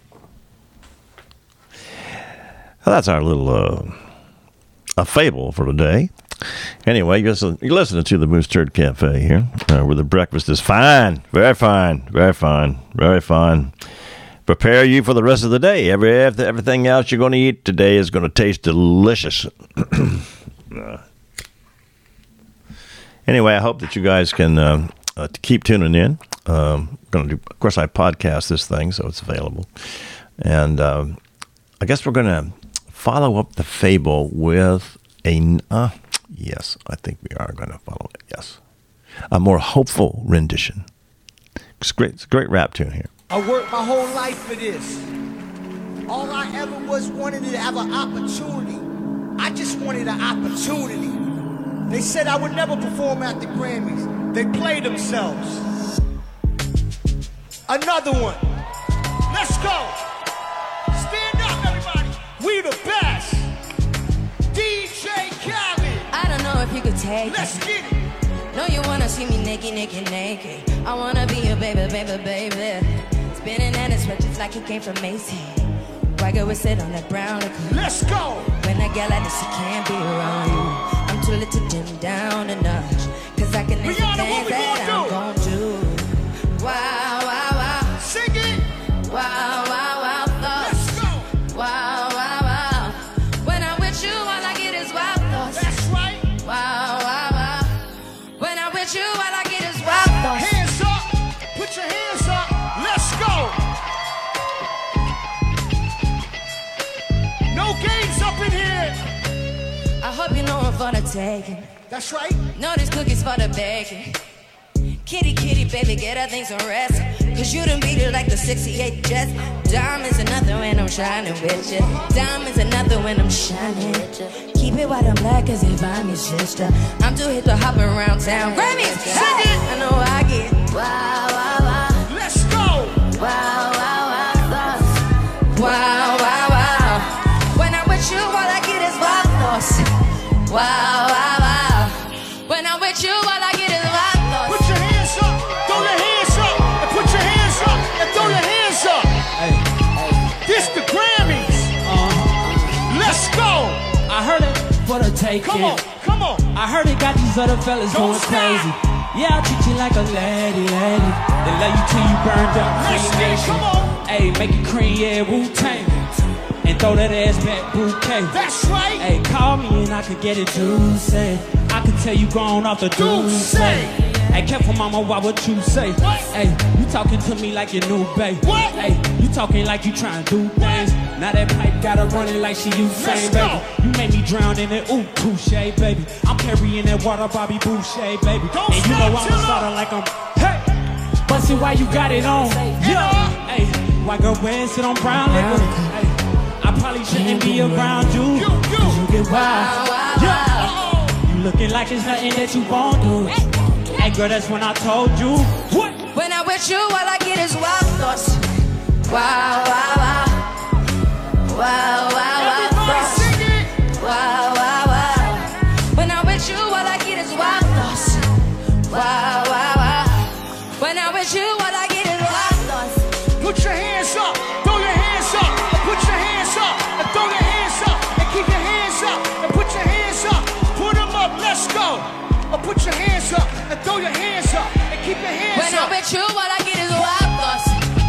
S1: Well, that's our little a fable for today. Anyway, you're listening to the Moose Turd Cafe here, where the breakfast is fine, very fine, very fine, very fine. Prepare you for the rest of the day. Everything else you're going to eat today is going to taste delicious. Anyway, I hope that you guys can keep tuning in. Of course, I podcast this thing, so it's available. And I guess we're going to follow up the fable with yes, I think we are going to follow it, yes. A more hopeful rendition. It's a great rap tune here.
S10: I worked my whole life for this. All I ever was wanted to have an opportunity. I just wanted an opportunity. They said I would never perform at the Grammys. They played themselves. Another one. Let's go. Stand up, everybody. We the best. DJ Khaled.
S11: I don't know if you could take
S10: Let's
S11: it.
S10: get it.
S11: No, you wanna see me naked, naked, naked. I wanna be a baby, baby, baby. Spinning and it's just like it came from Macy. Why go we sit on that brown?
S10: Let's go.
S11: When I get like this, I can't be around you. I'm too little to dim down a notch. Cause I can answer things that I'm gon' do. Wow, wow, wow.
S10: Sing it.
S11: Wow, wow, wow, thoughts.
S10: Let's go.
S11: Wow, wow, wow. When I'm with you, all I get is wild thoughts.
S10: That's right.
S11: Wow, wow, wow. When I'm with you, all I get is wild thoughts.
S10: Hands up. Put your hands up. Let's go. No games up in here.
S11: I hope you know I'm for the taking.
S10: That's right.
S11: No, these cookies for the baking. Kitty, kitty, baby, get her things some rest. Cause you done beat it like the 68 Jets. Diamonds another when I'm shining with you. Diamonds another when I'm shining. Keep it white and black as if I'm your sister. I'm too hip to hop around town. Grammys,
S10: Sing it.
S11: I know I get wow, wow, wow.
S10: Let's go.
S11: Wow, wow, wow, thoughts. Wow, wow, wow. When I'm with you, all I get is wild thoughts. Wow, wow, wow. When I'm with you, all I get is wild thoughts.
S10: Put your hands up. Throw your hands up. And put your hands up. And throw your hands up. This the Grammys. Let's go.
S12: I heard it for the taking.
S10: Come on. Come on.
S12: I heard it got these other fellas
S10: Don't
S12: going
S10: stop.
S12: crazy. Yeah, I'll treat you like a lady, lady. Then love you till you burned up,
S10: Let's
S12: Cream
S10: get it.
S12: Nation.
S10: Come on.
S12: Hey, make it cream, yeah, Wu-Tang. And throw that ass back, bouquet.
S10: That's right.
S12: Hey, call me and I could get it juicy. I could tell you gone off the
S10: Juicy.
S12: juicy. Hey, careful, mama, why would you say?
S10: What?
S12: Hey, you talking to me like your new babe.
S10: What?
S12: Hey, you talking like you trying to do things. Now that pipe got her running like she Usain,
S10: Let's
S12: baby.
S10: go.
S12: You made me drown in it, ooh, touche, baby. I'm carrying that water, Bobby Boucher, baby.
S10: Don't
S12: And you
S10: stop,
S12: know I'm a
S10: chill
S12: starter
S10: out.
S12: like I'm, hey. But see why you got it on. Yeah. Hey, why girl wear sit on brown liquor? Hey, I probably shouldn't be around you. Cause you get wild. Yeah. You looking like it's nothing that you won't do. Hey girl, that's when I told you. What?
S11: When I'm with you, all I get is wild thoughts. Wow, wow, wow. Wow, wow, wow,
S10: Everybody
S11: thoughts.
S10: sing it.
S11: Wow, wow, wow. When I'm with you, all I get is wild thoughts. Wow, wow, wow. When I'm with you, all I get is wild thoughts.
S10: Put your hands up. Throw your hands up. Put your hands up. Or put your hands up and throw your hands up and keep your hands
S11: When
S10: up.
S11: I'm with you, what I get is wild thoughts.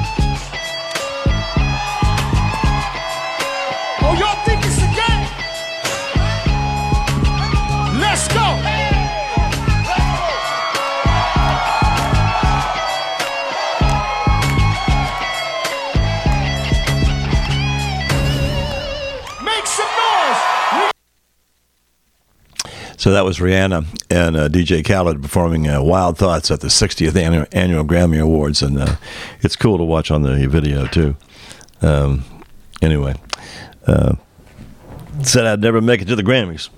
S10: Oh, y'all think it's a game? Let's go. Make some noise.
S1: So that was Rihanna and DJ Khaled performing Wild Thoughts at the 60th annual Grammy Awards, and it's cool to watch on the video too. Anyway, said I'd never make it to the Grammys.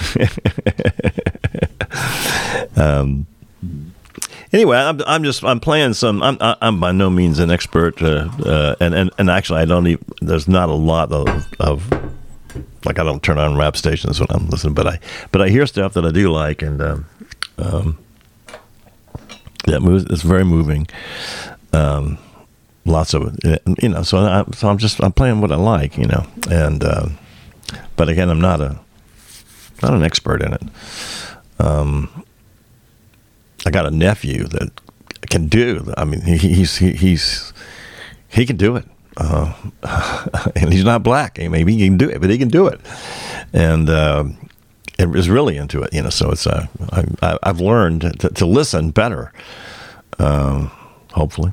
S1: Anyway, I'm playing some. I'm by no means an expert, and actually I don't even. There's not a lot of like I don't turn on rap stations when I'm listening, but I hear stuff that I do like, and that moves. It's very moving. Lots of it, So I'm playing what I like, and but again, I'm not an expert in it. I got a nephew that can do. I mean, he can do it, and he's not black. Maybe he can do it, but he can do it, and is really into it. So it's I've learned to listen better. Hopefully.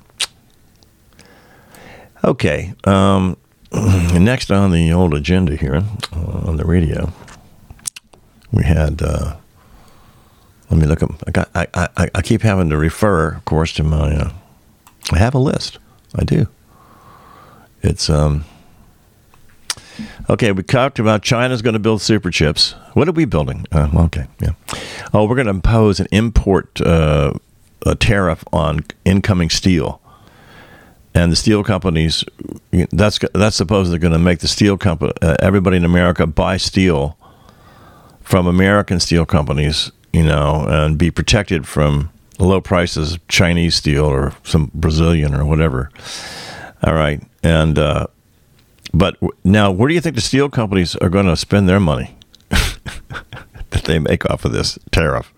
S1: Okay. Next on the old agenda here on the radio, we had. Let me look up. I keep having to refer, of course, to my. I have a list. I do. It's okay. We talked about China's going to build super chips. What are we building? Okay, yeah. Oh, we're going to impose an import a tariff on incoming steel, and the steel companies. That's supposedly going to make the steel company. Everybody in America buy steel from American steel companies. And be protected from the low prices of Chinese steel or some Brazilian or whatever. All right. And, but now, where do you think the steel companies are going to spend their money that they make off of this tariff?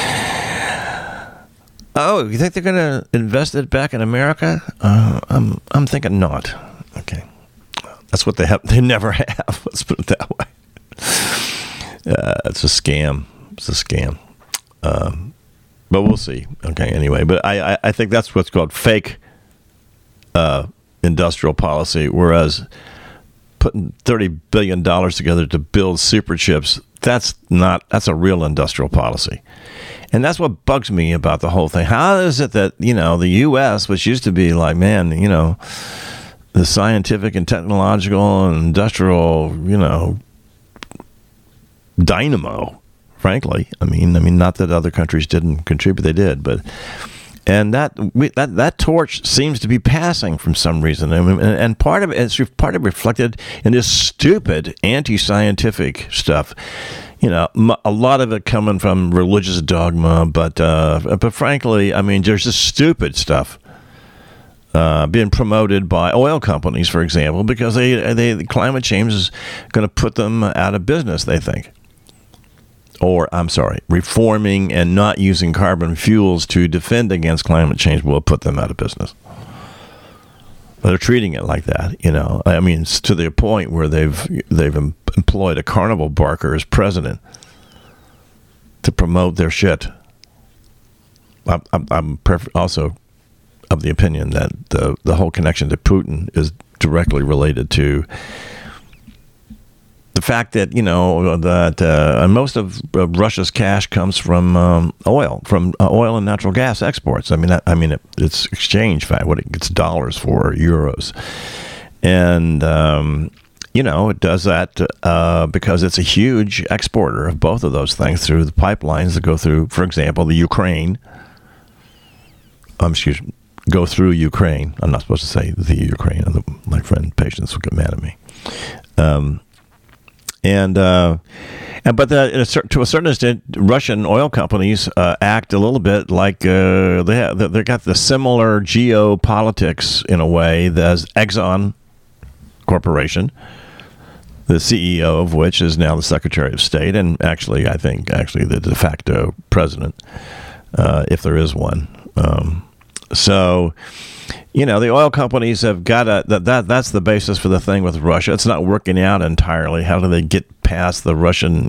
S1: Oh, you think they're going to invest it back in America? I'm thinking not. Okay. That's what they have. They never have. Let's put it that way. It's a scam. It's a scam. But we'll see. Okay, anyway. But I think that's what's called fake industrial policy, whereas putting $30 billion together to build super chips, that's a real industrial policy. And that's what bugs me about the whole thing. How is it that, the U.S., which used to be like, man, the scientific and technological and industrial, dynamo, frankly. I mean, not that other countries didn't contribute; they did. And that torch seems to be passing for some reason. And part of it reflected in this stupid anti-scientific stuff. A lot of it coming from religious dogma, but frankly, there's this stupid stuff being promoted by oil companies, for example, because climate change is going to put them out of business. They think. Or, reforming and not using carbon fuels to defend against climate change will put them out of business. But they're treating it like that, It's to the point where they've employed a carnival barker as president to promote their shit. I'm also of the opinion that the whole connection to Putin is directly related to the fact that most of Russia's cash comes from oil and natural gas exports. It's exchange value, what it gets dollars for, or euros, and it does that because it's a huge exporter of both of those things through the pipelines that go through, for example, the Ukraine. Go through Ukraine. I'm not supposed to say the Ukraine. My friend Patience will get mad at me. But to a certain extent, Russian oil companies act a little bit like they got the similar geopolitics in a way as Exxon Corporation. the CEO of which is now the Secretary of State, and I think the de facto president, if there is one. So, the oil companies have got that's the basis for the thing with Russia. It's not working out entirely. How do they get past the Russian,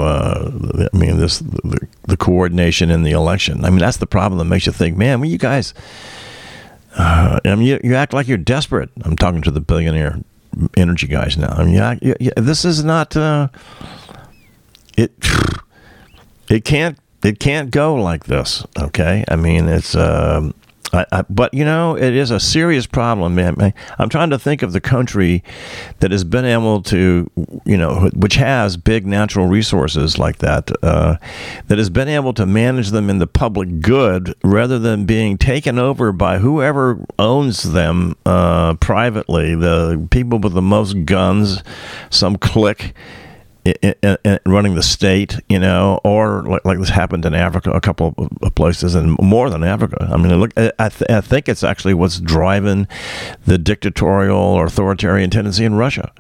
S1: the coordination in the election? I mean, that's the problem that makes you think, man, you guys, you act like you're desperate. I'm talking to the billionaire energy guys now. I mean, this is not, it can't go like this. Okay. I mean, it's, but it is a serious problem, man. I'm trying to think of the country that has been able to, which has big natural resources like that, that has been able to manage them in the public good rather than being taken over by whoever owns them privately. The people with the most guns, some clique running the state, or like this happened in Africa, a couple of places, and more than Africa. I mean, look, I think it's actually what's driving the dictatorial or authoritarian tendency in Russia.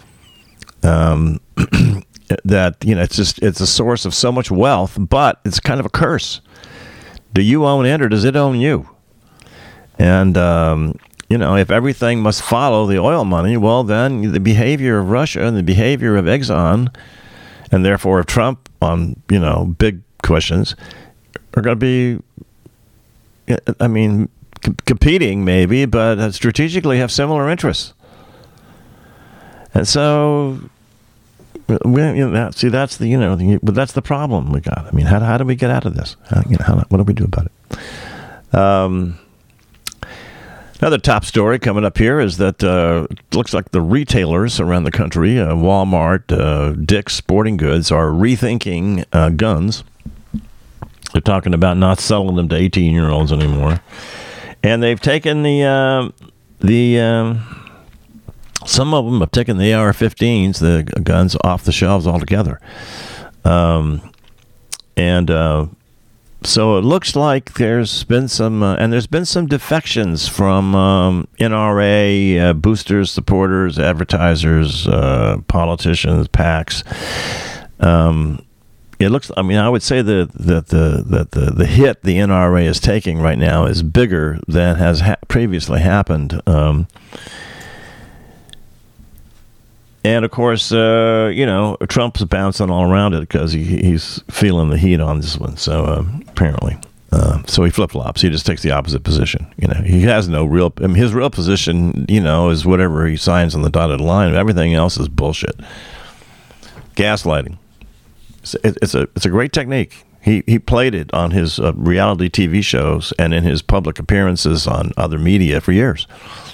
S1: That it's a source of so much wealth, but it's kind of a curse. Do you own it, or does it own you? And if everything must follow the oil money, well, then the behavior of Russia and the behavior of Exxon, and therefore of Trump on, big questions, are going to be, competing maybe, but strategically have similar interests. And so, that's but that's the problem we got. I mean, how do we get out of this? What do we do about it? Another top story coming up here is that looks like the retailers around the country, Walmart, Dick's Sporting Goods, are rethinking guns. They're talking about not selling them to 18-year-olds anymore. And they've taken some of them have taken the AR-15s, the guns, off the shelves altogether. So it looks like there's been some defections from NRA boosters, supporters, advertisers, politicians, PACs. It looks. I mean, I would say that the hit the NRA is taking right now is bigger than has previously happened. And of course, Trump's bouncing all around it because he's feeling the heat on this one. So apparently, so he flip-flops. He just takes the opposite position. He has no real. I mean, his real position, is whatever he signs on the dotted line. Everything else is bullshit. Gaslighting. It's a great technique. He played it on his reality TV shows and in his public appearances on other media for years.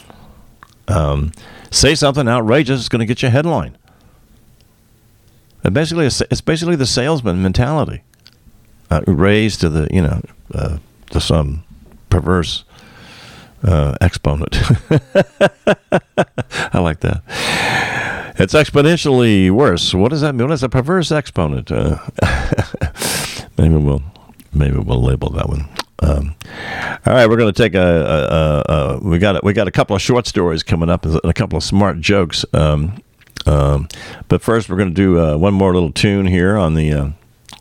S1: Say something outrageous, it's going to get you a headline. It's basically the salesman mentality, raised to the to some perverse exponent. I like that. It's exponentially worse. What does that mean? What is a perverse exponent? Maybe we'll label that one. All right, we're going to take we got a couple of short stories coming up and a couple of smart jokes. But first, we're going to do one more little tune here on the.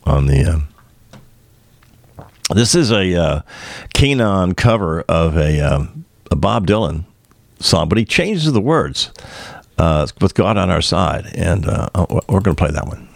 S1: This is a Keenan cover of a Bob Dylan song, but he changes the words with God on Our Side, and we're going to play that one.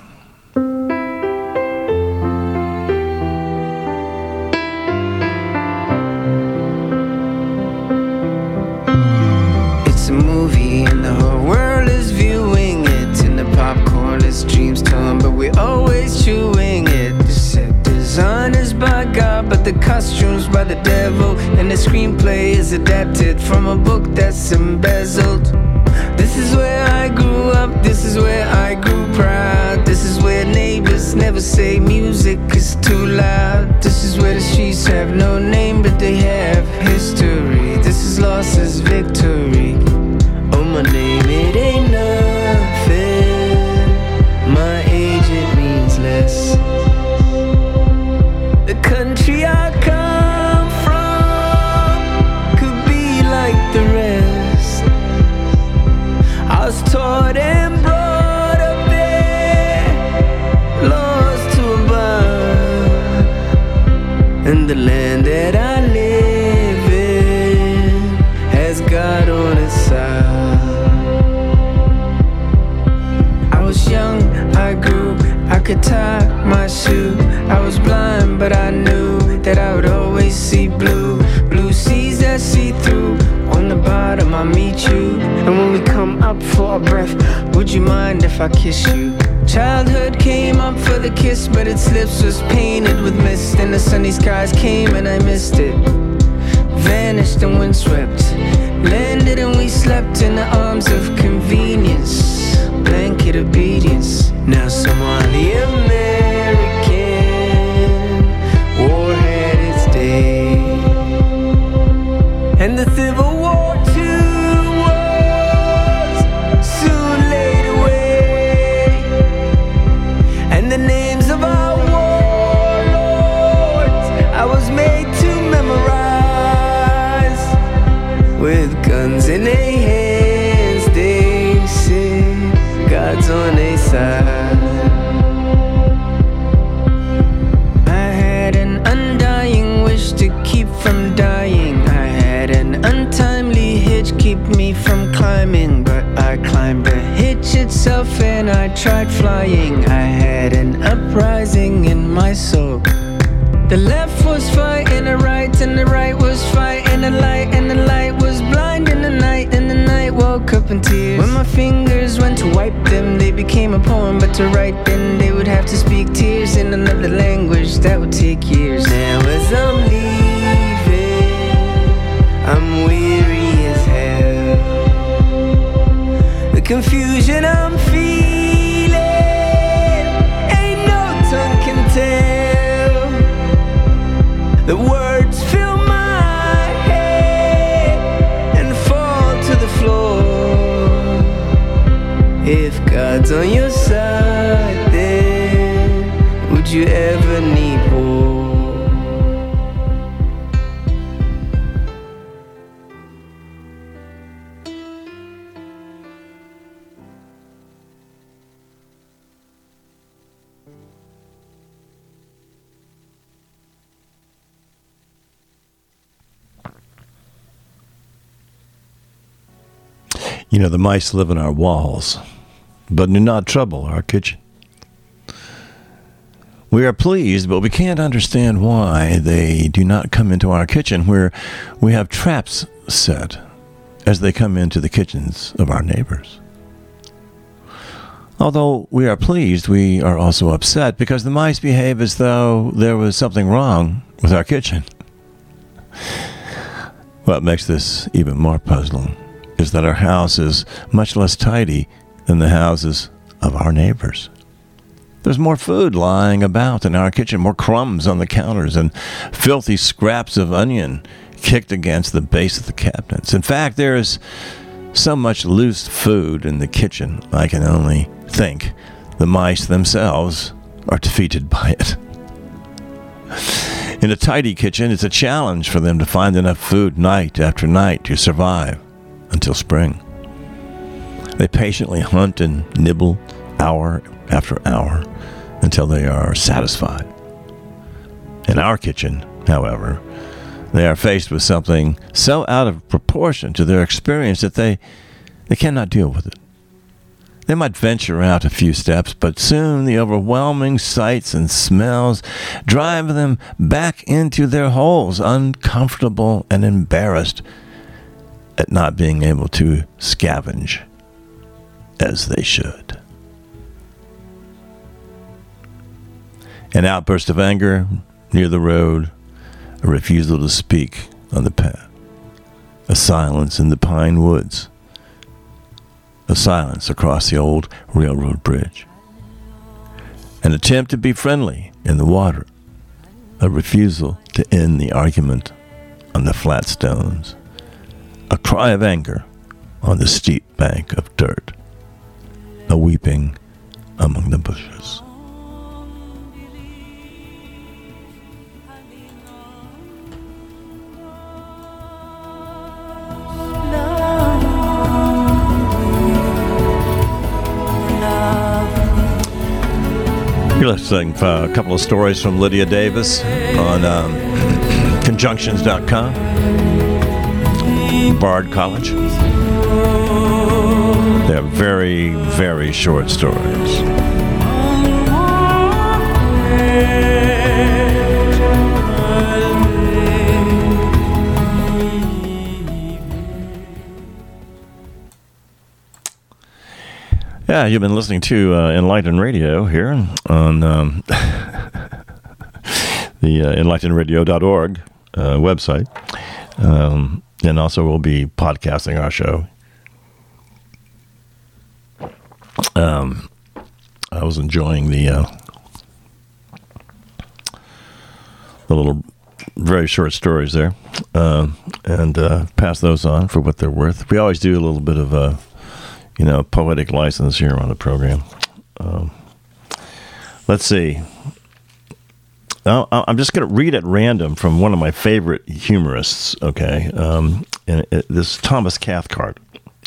S9: It's a movie and the whole world is viewing it, and the popcorn is dreams torn, but we're always chewing it. The set design is by God, but the costumes by the devil, and the screenplay is adapted from a book that's embezzled. This is where I grew up, this is where I grew proud. This is where neighbors never say music is too loud. This is where the streets have no name, but they have history. This is loss is victory. Oh, my name, it ain't nothing. My age, it means less. The country I come from could be like the rest. I was taught and brought And the land that I live in has God on its side. I was young, I grew, I could tie my shoe. I was blind, but I knew that I would always see blue. Blue seas that see through. On the bottom I meet you. And when we come up for a breath, would you mind if I kiss you? Childhood came up for the kiss, but its lips was painted with mist. And the sunny skies came and I missed it. Vanished and windswept. Landed and we slept in the arms of convenience. Blanket obedience. Now Somali American war had its day. And the Civil War too was soon laid away. And the names of our warlords I was made to memorize. With guns in their hands they said God's on their side. I had an undying wish to keep from dying. I had an untimely hitch keep me from climbing, but I climbed the hitch itself and I tried flying. I had an uprising in my soul. The left was fighting the right, and the right was fighting the light, and the light was blind in the night, and the night woke up in tears. When my fingers went to wipe them, they became a poem, but to write them, they would have to speak tears in another language that would take years. Now as I'm leaving, I'm weary as hell. The confusion I'm feeling, ain't no tongue can tell. The words fill my head and fall to the floor. If God's on your side, then would you ever need war?
S1: You know, the mice live in our walls, but do not trouble our kitchen. We are pleased, but we can't understand why they do not come into our kitchen, where we have traps set as they come into the kitchens of our neighbors. Although we are pleased, we are also upset because the mice behave as though there was something wrong with our kitchen. What makes this even more puzzling is that our house is much less tidy than the houses of our neighbors. There's more food lying about in our kitchen, more crumbs on the counters, and filthy scraps of onion kicked against the base of the cabinets. In fact, there is so much loose food in the kitchen, I can only think the mice themselves are defeated by it. In a tidy kitchen, it's a challenge for them to find enough food night after night to survive until spring. They patiently hunt and nibble hour after hour until they are satisfied. In our kitchen, however, they are faced with something so out of proportion to their experience that they cannot deal with it. They might venture out a few steps, but soon the overwhelming sights and smells drive them back into their holes, uncomfortable and embarrassed at not being able to scavenge as they should. An outburst of anger near the road, a refusal to speak on the path, a silence in the pine woods, a silence across the old railroad bridge, an attempt to be friendly in the water, a refusal to end the argument on the flat stones, a cry of anger on the steep bank of dirt, a weeping among the bushes. You're listening to a couple of stories from Lydia Davis on conjunctions.com. Bard College. They're very, very short stories. Yeah, you've been listening to Enlightened Radio here on the enlightenradio.org website. And also we'll be podcasting our show. I was enjoying the little very short stories there, and pass those on for what they're worth. We always do a little bit of poetic license here on the program. Let's see. I'm just going to read at random from one of my favorite humorists, okay? And this is Thomas Cathcart.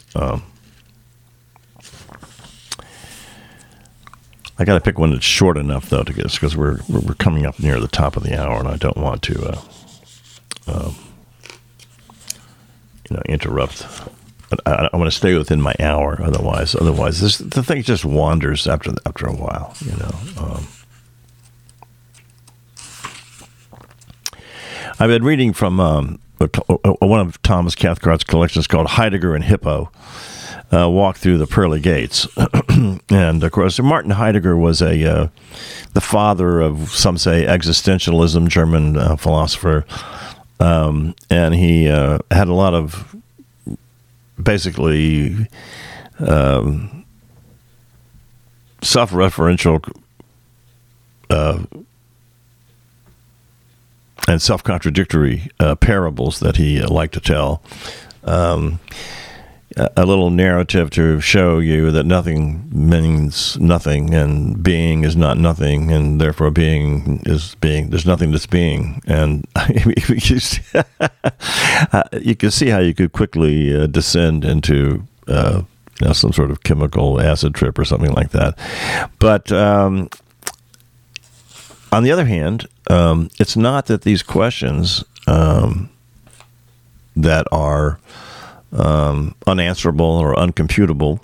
S1: I got to pick one that's short enough, though, to get us, because we're coming up near the top of the hour, and I don't want to, interrupt. I want to stay within my hour. Otherwise, the thing just wanders after a while. I've been reading from one of Thomas Cathcart's collections called Heidegger and Hippo. Walk through the pearly gates. And of course, Martin Heidegger was the father of, some say, existentialism, German philosopher, and he had a lot of basically self-referential and self-contradictory parables that he liked to tell. A little narrative to show you that nothing means nothing, and being is not nothing, and therefore being is being. There's nothing that's being, and you can see how you could quickly descend into some sort of chemical acid trip or something like that. But on the other hand, it's not that these questions that are unanswerable or uncomputable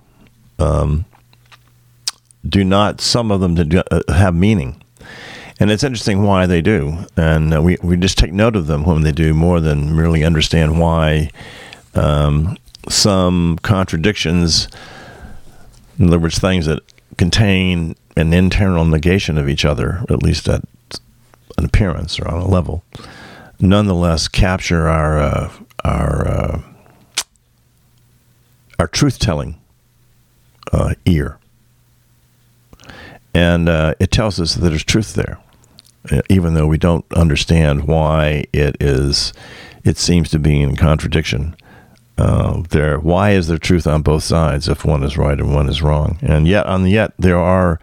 S1: do not, some of them have meaning, and it's interesting why they do, and we just take note of them when they do, more than merely understand why some contradictions, in other words, things that contain an internal negation of each other, at least at an appearance or on a level, nonetheless capture our truth-telling ear. And it tells us that there's truth there, even though we don't understand why it seems to be in contradiction. Why is there truth on both sides if one is right and one is wrong? And yet there are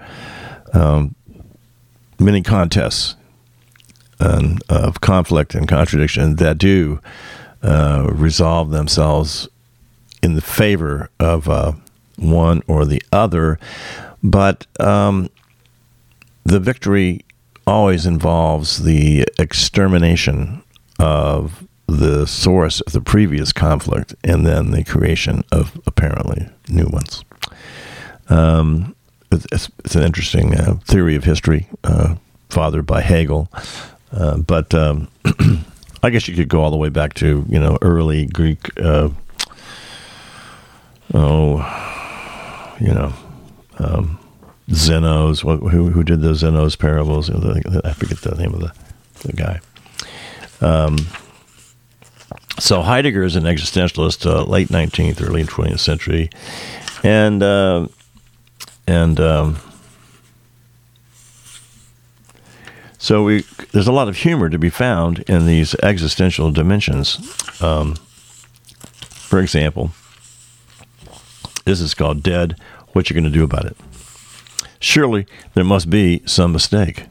S1: many contests of conflict and contradiction that do resolve themselves in the favor of one or the other, but the victory always involves the extermination of the source of the previous conflict and then the creation of apparently new ones. It's an interesting theory of history, fathered by Hegel, but I guess you could go all the way back to early Greek. Zeno's. Who did the Zeno's parables? I forget the name of the guy. So Heidegger is an existentialist, late 19th, early 20th century, and so there's a lot of humor to be found in these existential dimensions. For example, this is called Dead. What you going to do about it? Surely there must be some mistake.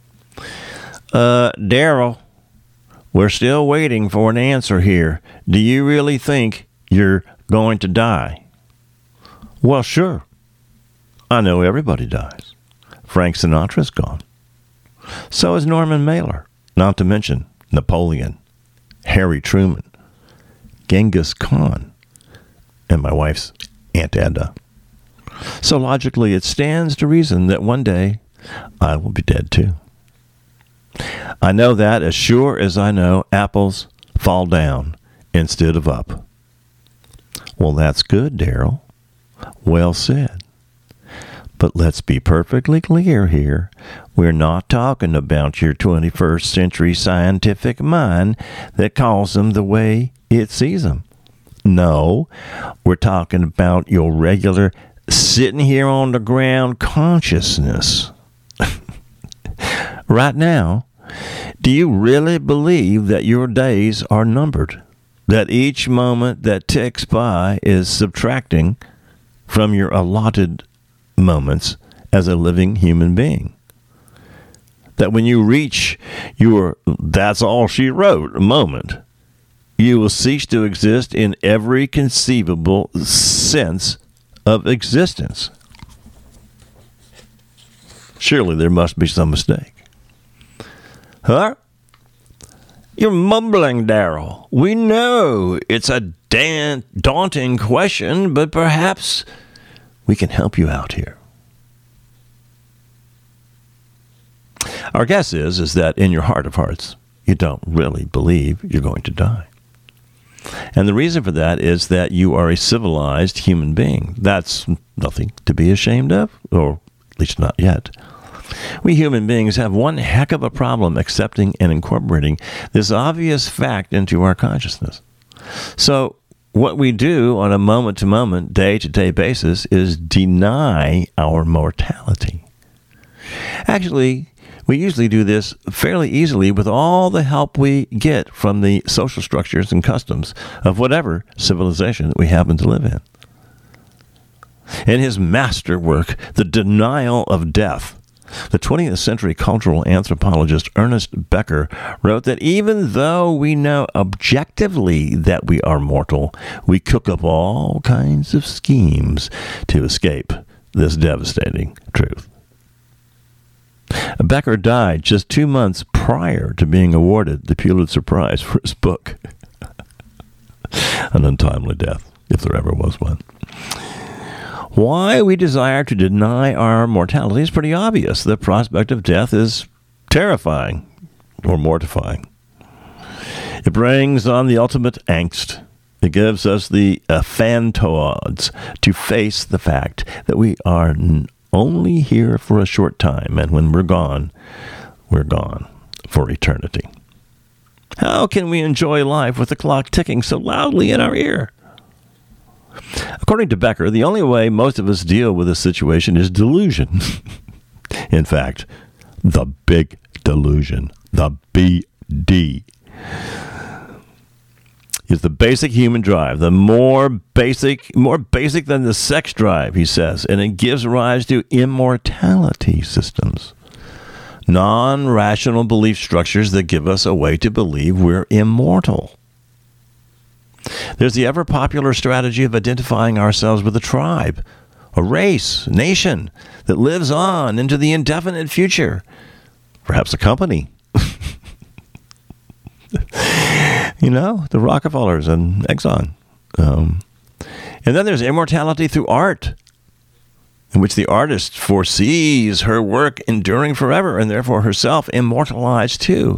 S1: Daryl, we're still waiting for an answer here. Do you really think you're going to die? Well, sure. I know everybody dies. Frank Sinatra's gone. So is Norman Mailer, not to mention Napoleon, Harry Truman, Genghis Khan, and my wife's Aunt Edna. So logically, it stands to reason that one day I will be dead too. I know that as sure as I know apples fall down instead of up. Well, that's good, Daryl. Well said. But let's be perfectly clear here. We're not talking about your 21st century scientific mind that calls them the way it sees them. No, we're talking about your regular sitting here on the ground consciousness. Right now, do you really believe that your days are numbered? That each moment that ticks by is subtracting from your allotted moments as a living human being? That when you reach your "that's all she wrote" moment, you will cease to exist in every conceivable sense of existence? Surely there must be some mistake. Huh? You're mumbling, Daryl. We know it's a daunting question, but perhaps we can help you out here. Our guess is that in your heart of hearts, you don't really believe you're going to die. And the reason for that is that you are a civilized human being. That's nothing to be ashamed of, or at least not yet. We human beings have one heck of a problem accepting and incorporating this obvious fact into our consciousness. So what we do on a moment-to-moment, day-to-day basis is deny our mortality. Actually, we usually do this fairly easily with all the help we get from the social structures and customs of whatever civilization that we happen to live in. In his masterwork, The Denial of Death, the 20th century cultural anthropologist Ernest Becker wrote that even though we know objectively that we are mortal, we cook up all kinds of schemes to escape this devastating truth. Becker died just 2 months prior to being awarded the Pulitzer Prize for his book. An untimely death, if there ever was one. Why we desire to deny our mortality is pretty obvious. The prospect of death is terrifying or mortifying. It brings on the ultimate angst. It gives us the phantods to face the fact that we are only here for a short time, and when we're gone for eternity. How can we enjoy life with the clock ticking so loudly in our ear? According to Becker, the only way most of us deal with this situation is delusion. In fact, the big delusion, the BD, is the basic human drive, the more basic than the sex drive, he says, and it gives rise to immortality systems, non-rational belief structures that give us a way to believe we're immortal. There's the ever-popular strategy of identifying ourselves with a tribe, a race, nation that lives on into the indefinite future, perhaps a company. You know, the Rockefellers and Exxon. And then there's immortality through art, in which the artist foresees her work enduring forever and therefore herself immortalized too.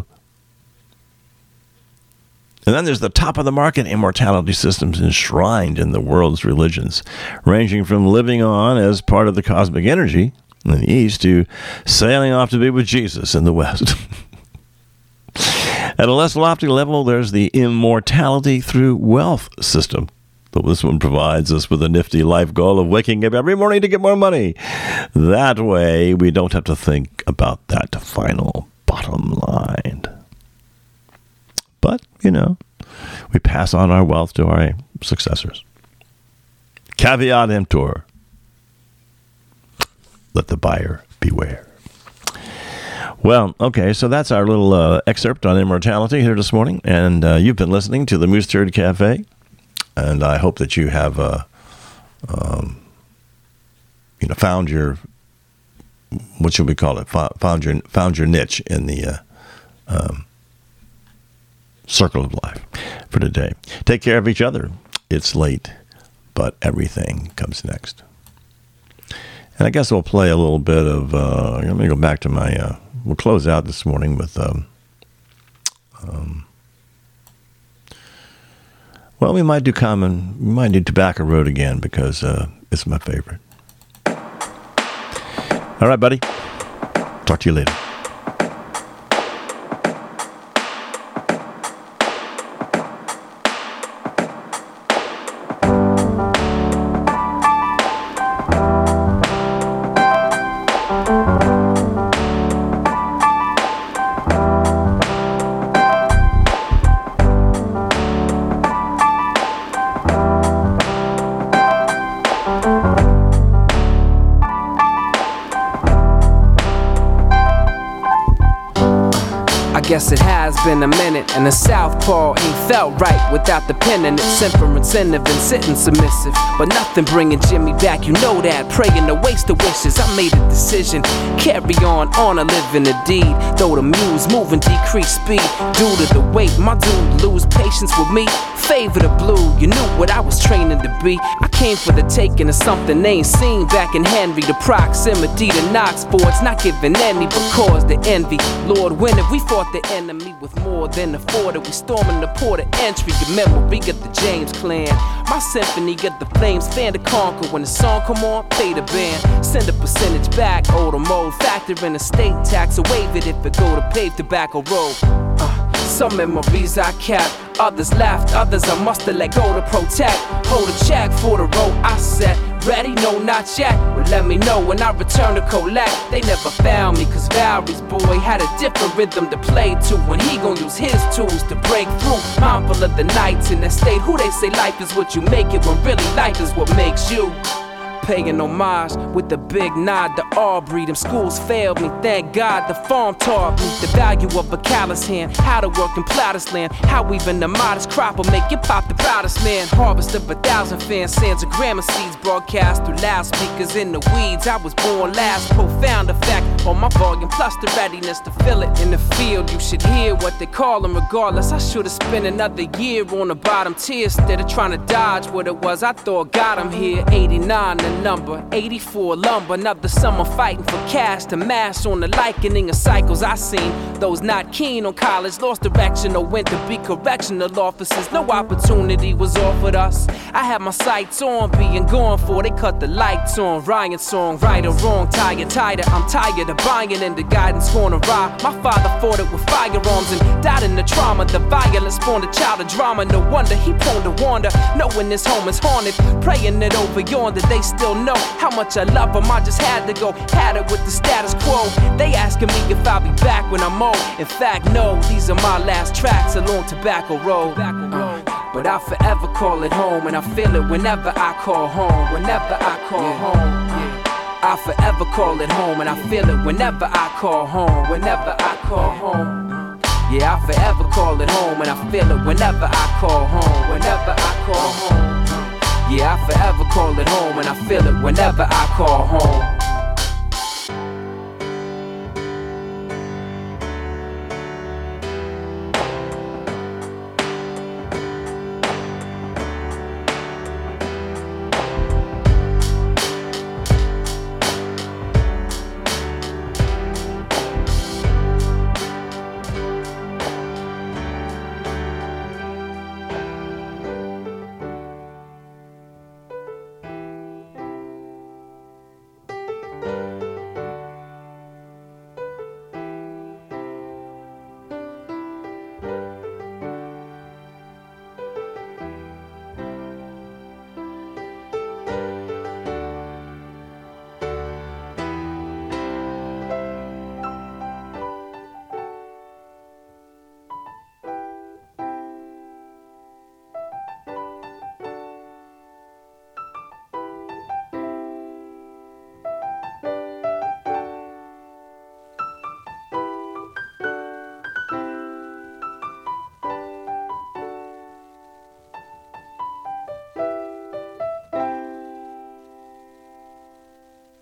S1: And then there's the top-of-the-market immortality systems enshrined in the world's religions, ranging from living on as part of the cosmic energy in the East to sailing off to be with Jesus in the West. At a less lofty level, there's the immortality through wealth system. But this one provides us with a nifty life goal of waking up every morning to get more money. That way, we don't have to think about that final bottom line. But, you know, we pass on our wealth to our successors. Caveat emptor. Let the buyer beware. Well, okay, so that's our little excerpt on immortality here this morning. And you've been listening to the Moose Turd Cafe. And I hope that you have, found your what should we call it? Found your niche in the circle of life for today. Take care of each other. It's late, but everything comes next. And I guess we'll play a little bit of, let me go back to my, we'll close out this morning with, well, we might do Tobacco Road again because it's my favorite. All right, buddy. Talk to you later.
S2: Guess it has been a minute, and the southpaw ain't felt right without the pen and its incentive and sitting submissive. But nothing bringing Jimmy back, you know that. Praying to waste the wishes, I made a decision. Carry on a living a deed. Though the muse moving decrease speed due to the weight, my dude lose patience with me. Favor the blue, you knew what I was training to be. I came for the taking of something they ain't seen back in Henry. The proximity to Knox sports, not giving any but cause the envy. Lord, when have we fought the enemy with more than afforded? We storming the port of entry. Your memory of the James clan. My symphony got the flames fan to conquer. When the song come on, pay the band. Send a percentage back, old or mold. Factor in the state tax or waive it if it go to paved tobacco road. Some memories I kept, others laughed, others I must have let go to protect. Hold a check for the road I set. Ready? No, not yet. But let me know when I return to collect. They never found me, cause Valerie's boy had a different rhythm to play to. When he gon' use his tools to break through. Mindful of the nights in that state. Who they say life is what you make it, when really life is what makes you. Paying homage with a big nod to Aubrey. Them schools failed me, thank God the farm taught me the value of a callous hand. How to work in plotters land. How even the modest crop will make you pop the proudest man. Harvest of 1,000 fan sands of grammar seeds broadcast through loudspeakers in the weeds. I was born last, profound effect on my volume plus the readiness to feel it. In the field you should hear what they call them. Regardless, I should've spent another year on the bottom tier instead of trying to dodge what it was I thought got him here. 89 the number, 84 lumber. Another summer fighting for cash to mash on the likening of cycles I seen. Those not keen on college lost direction or went to be correctional officers. No opportunity was offered us. I had my sights on being gone for they cut the lights on. Ryan song, right or wrong, tired. I'm tired of buying into guidance corner ride. My father fought it with firearms and died in the trauma. The violence spawned a child of drama. No wonder he prone to wander, knowing this home is haunted. Praying it over yonder, they still know how much I love them. I just had to go, had it with the status quo. They asking me if I'll be back when I'm old. In fact, no, these are my last tracks along Tobacco Road. But I'll forever call it home, and I feel it whenever I call home. Whenever I call home. I'll forever call it home, and I feel it whenever I call home. Whenever I call home. Yeah, I'll forever call it home, and I feel it whenever I call home. Whenever I call home. Yeah, I forever call it home, and I feel it whenever I call home.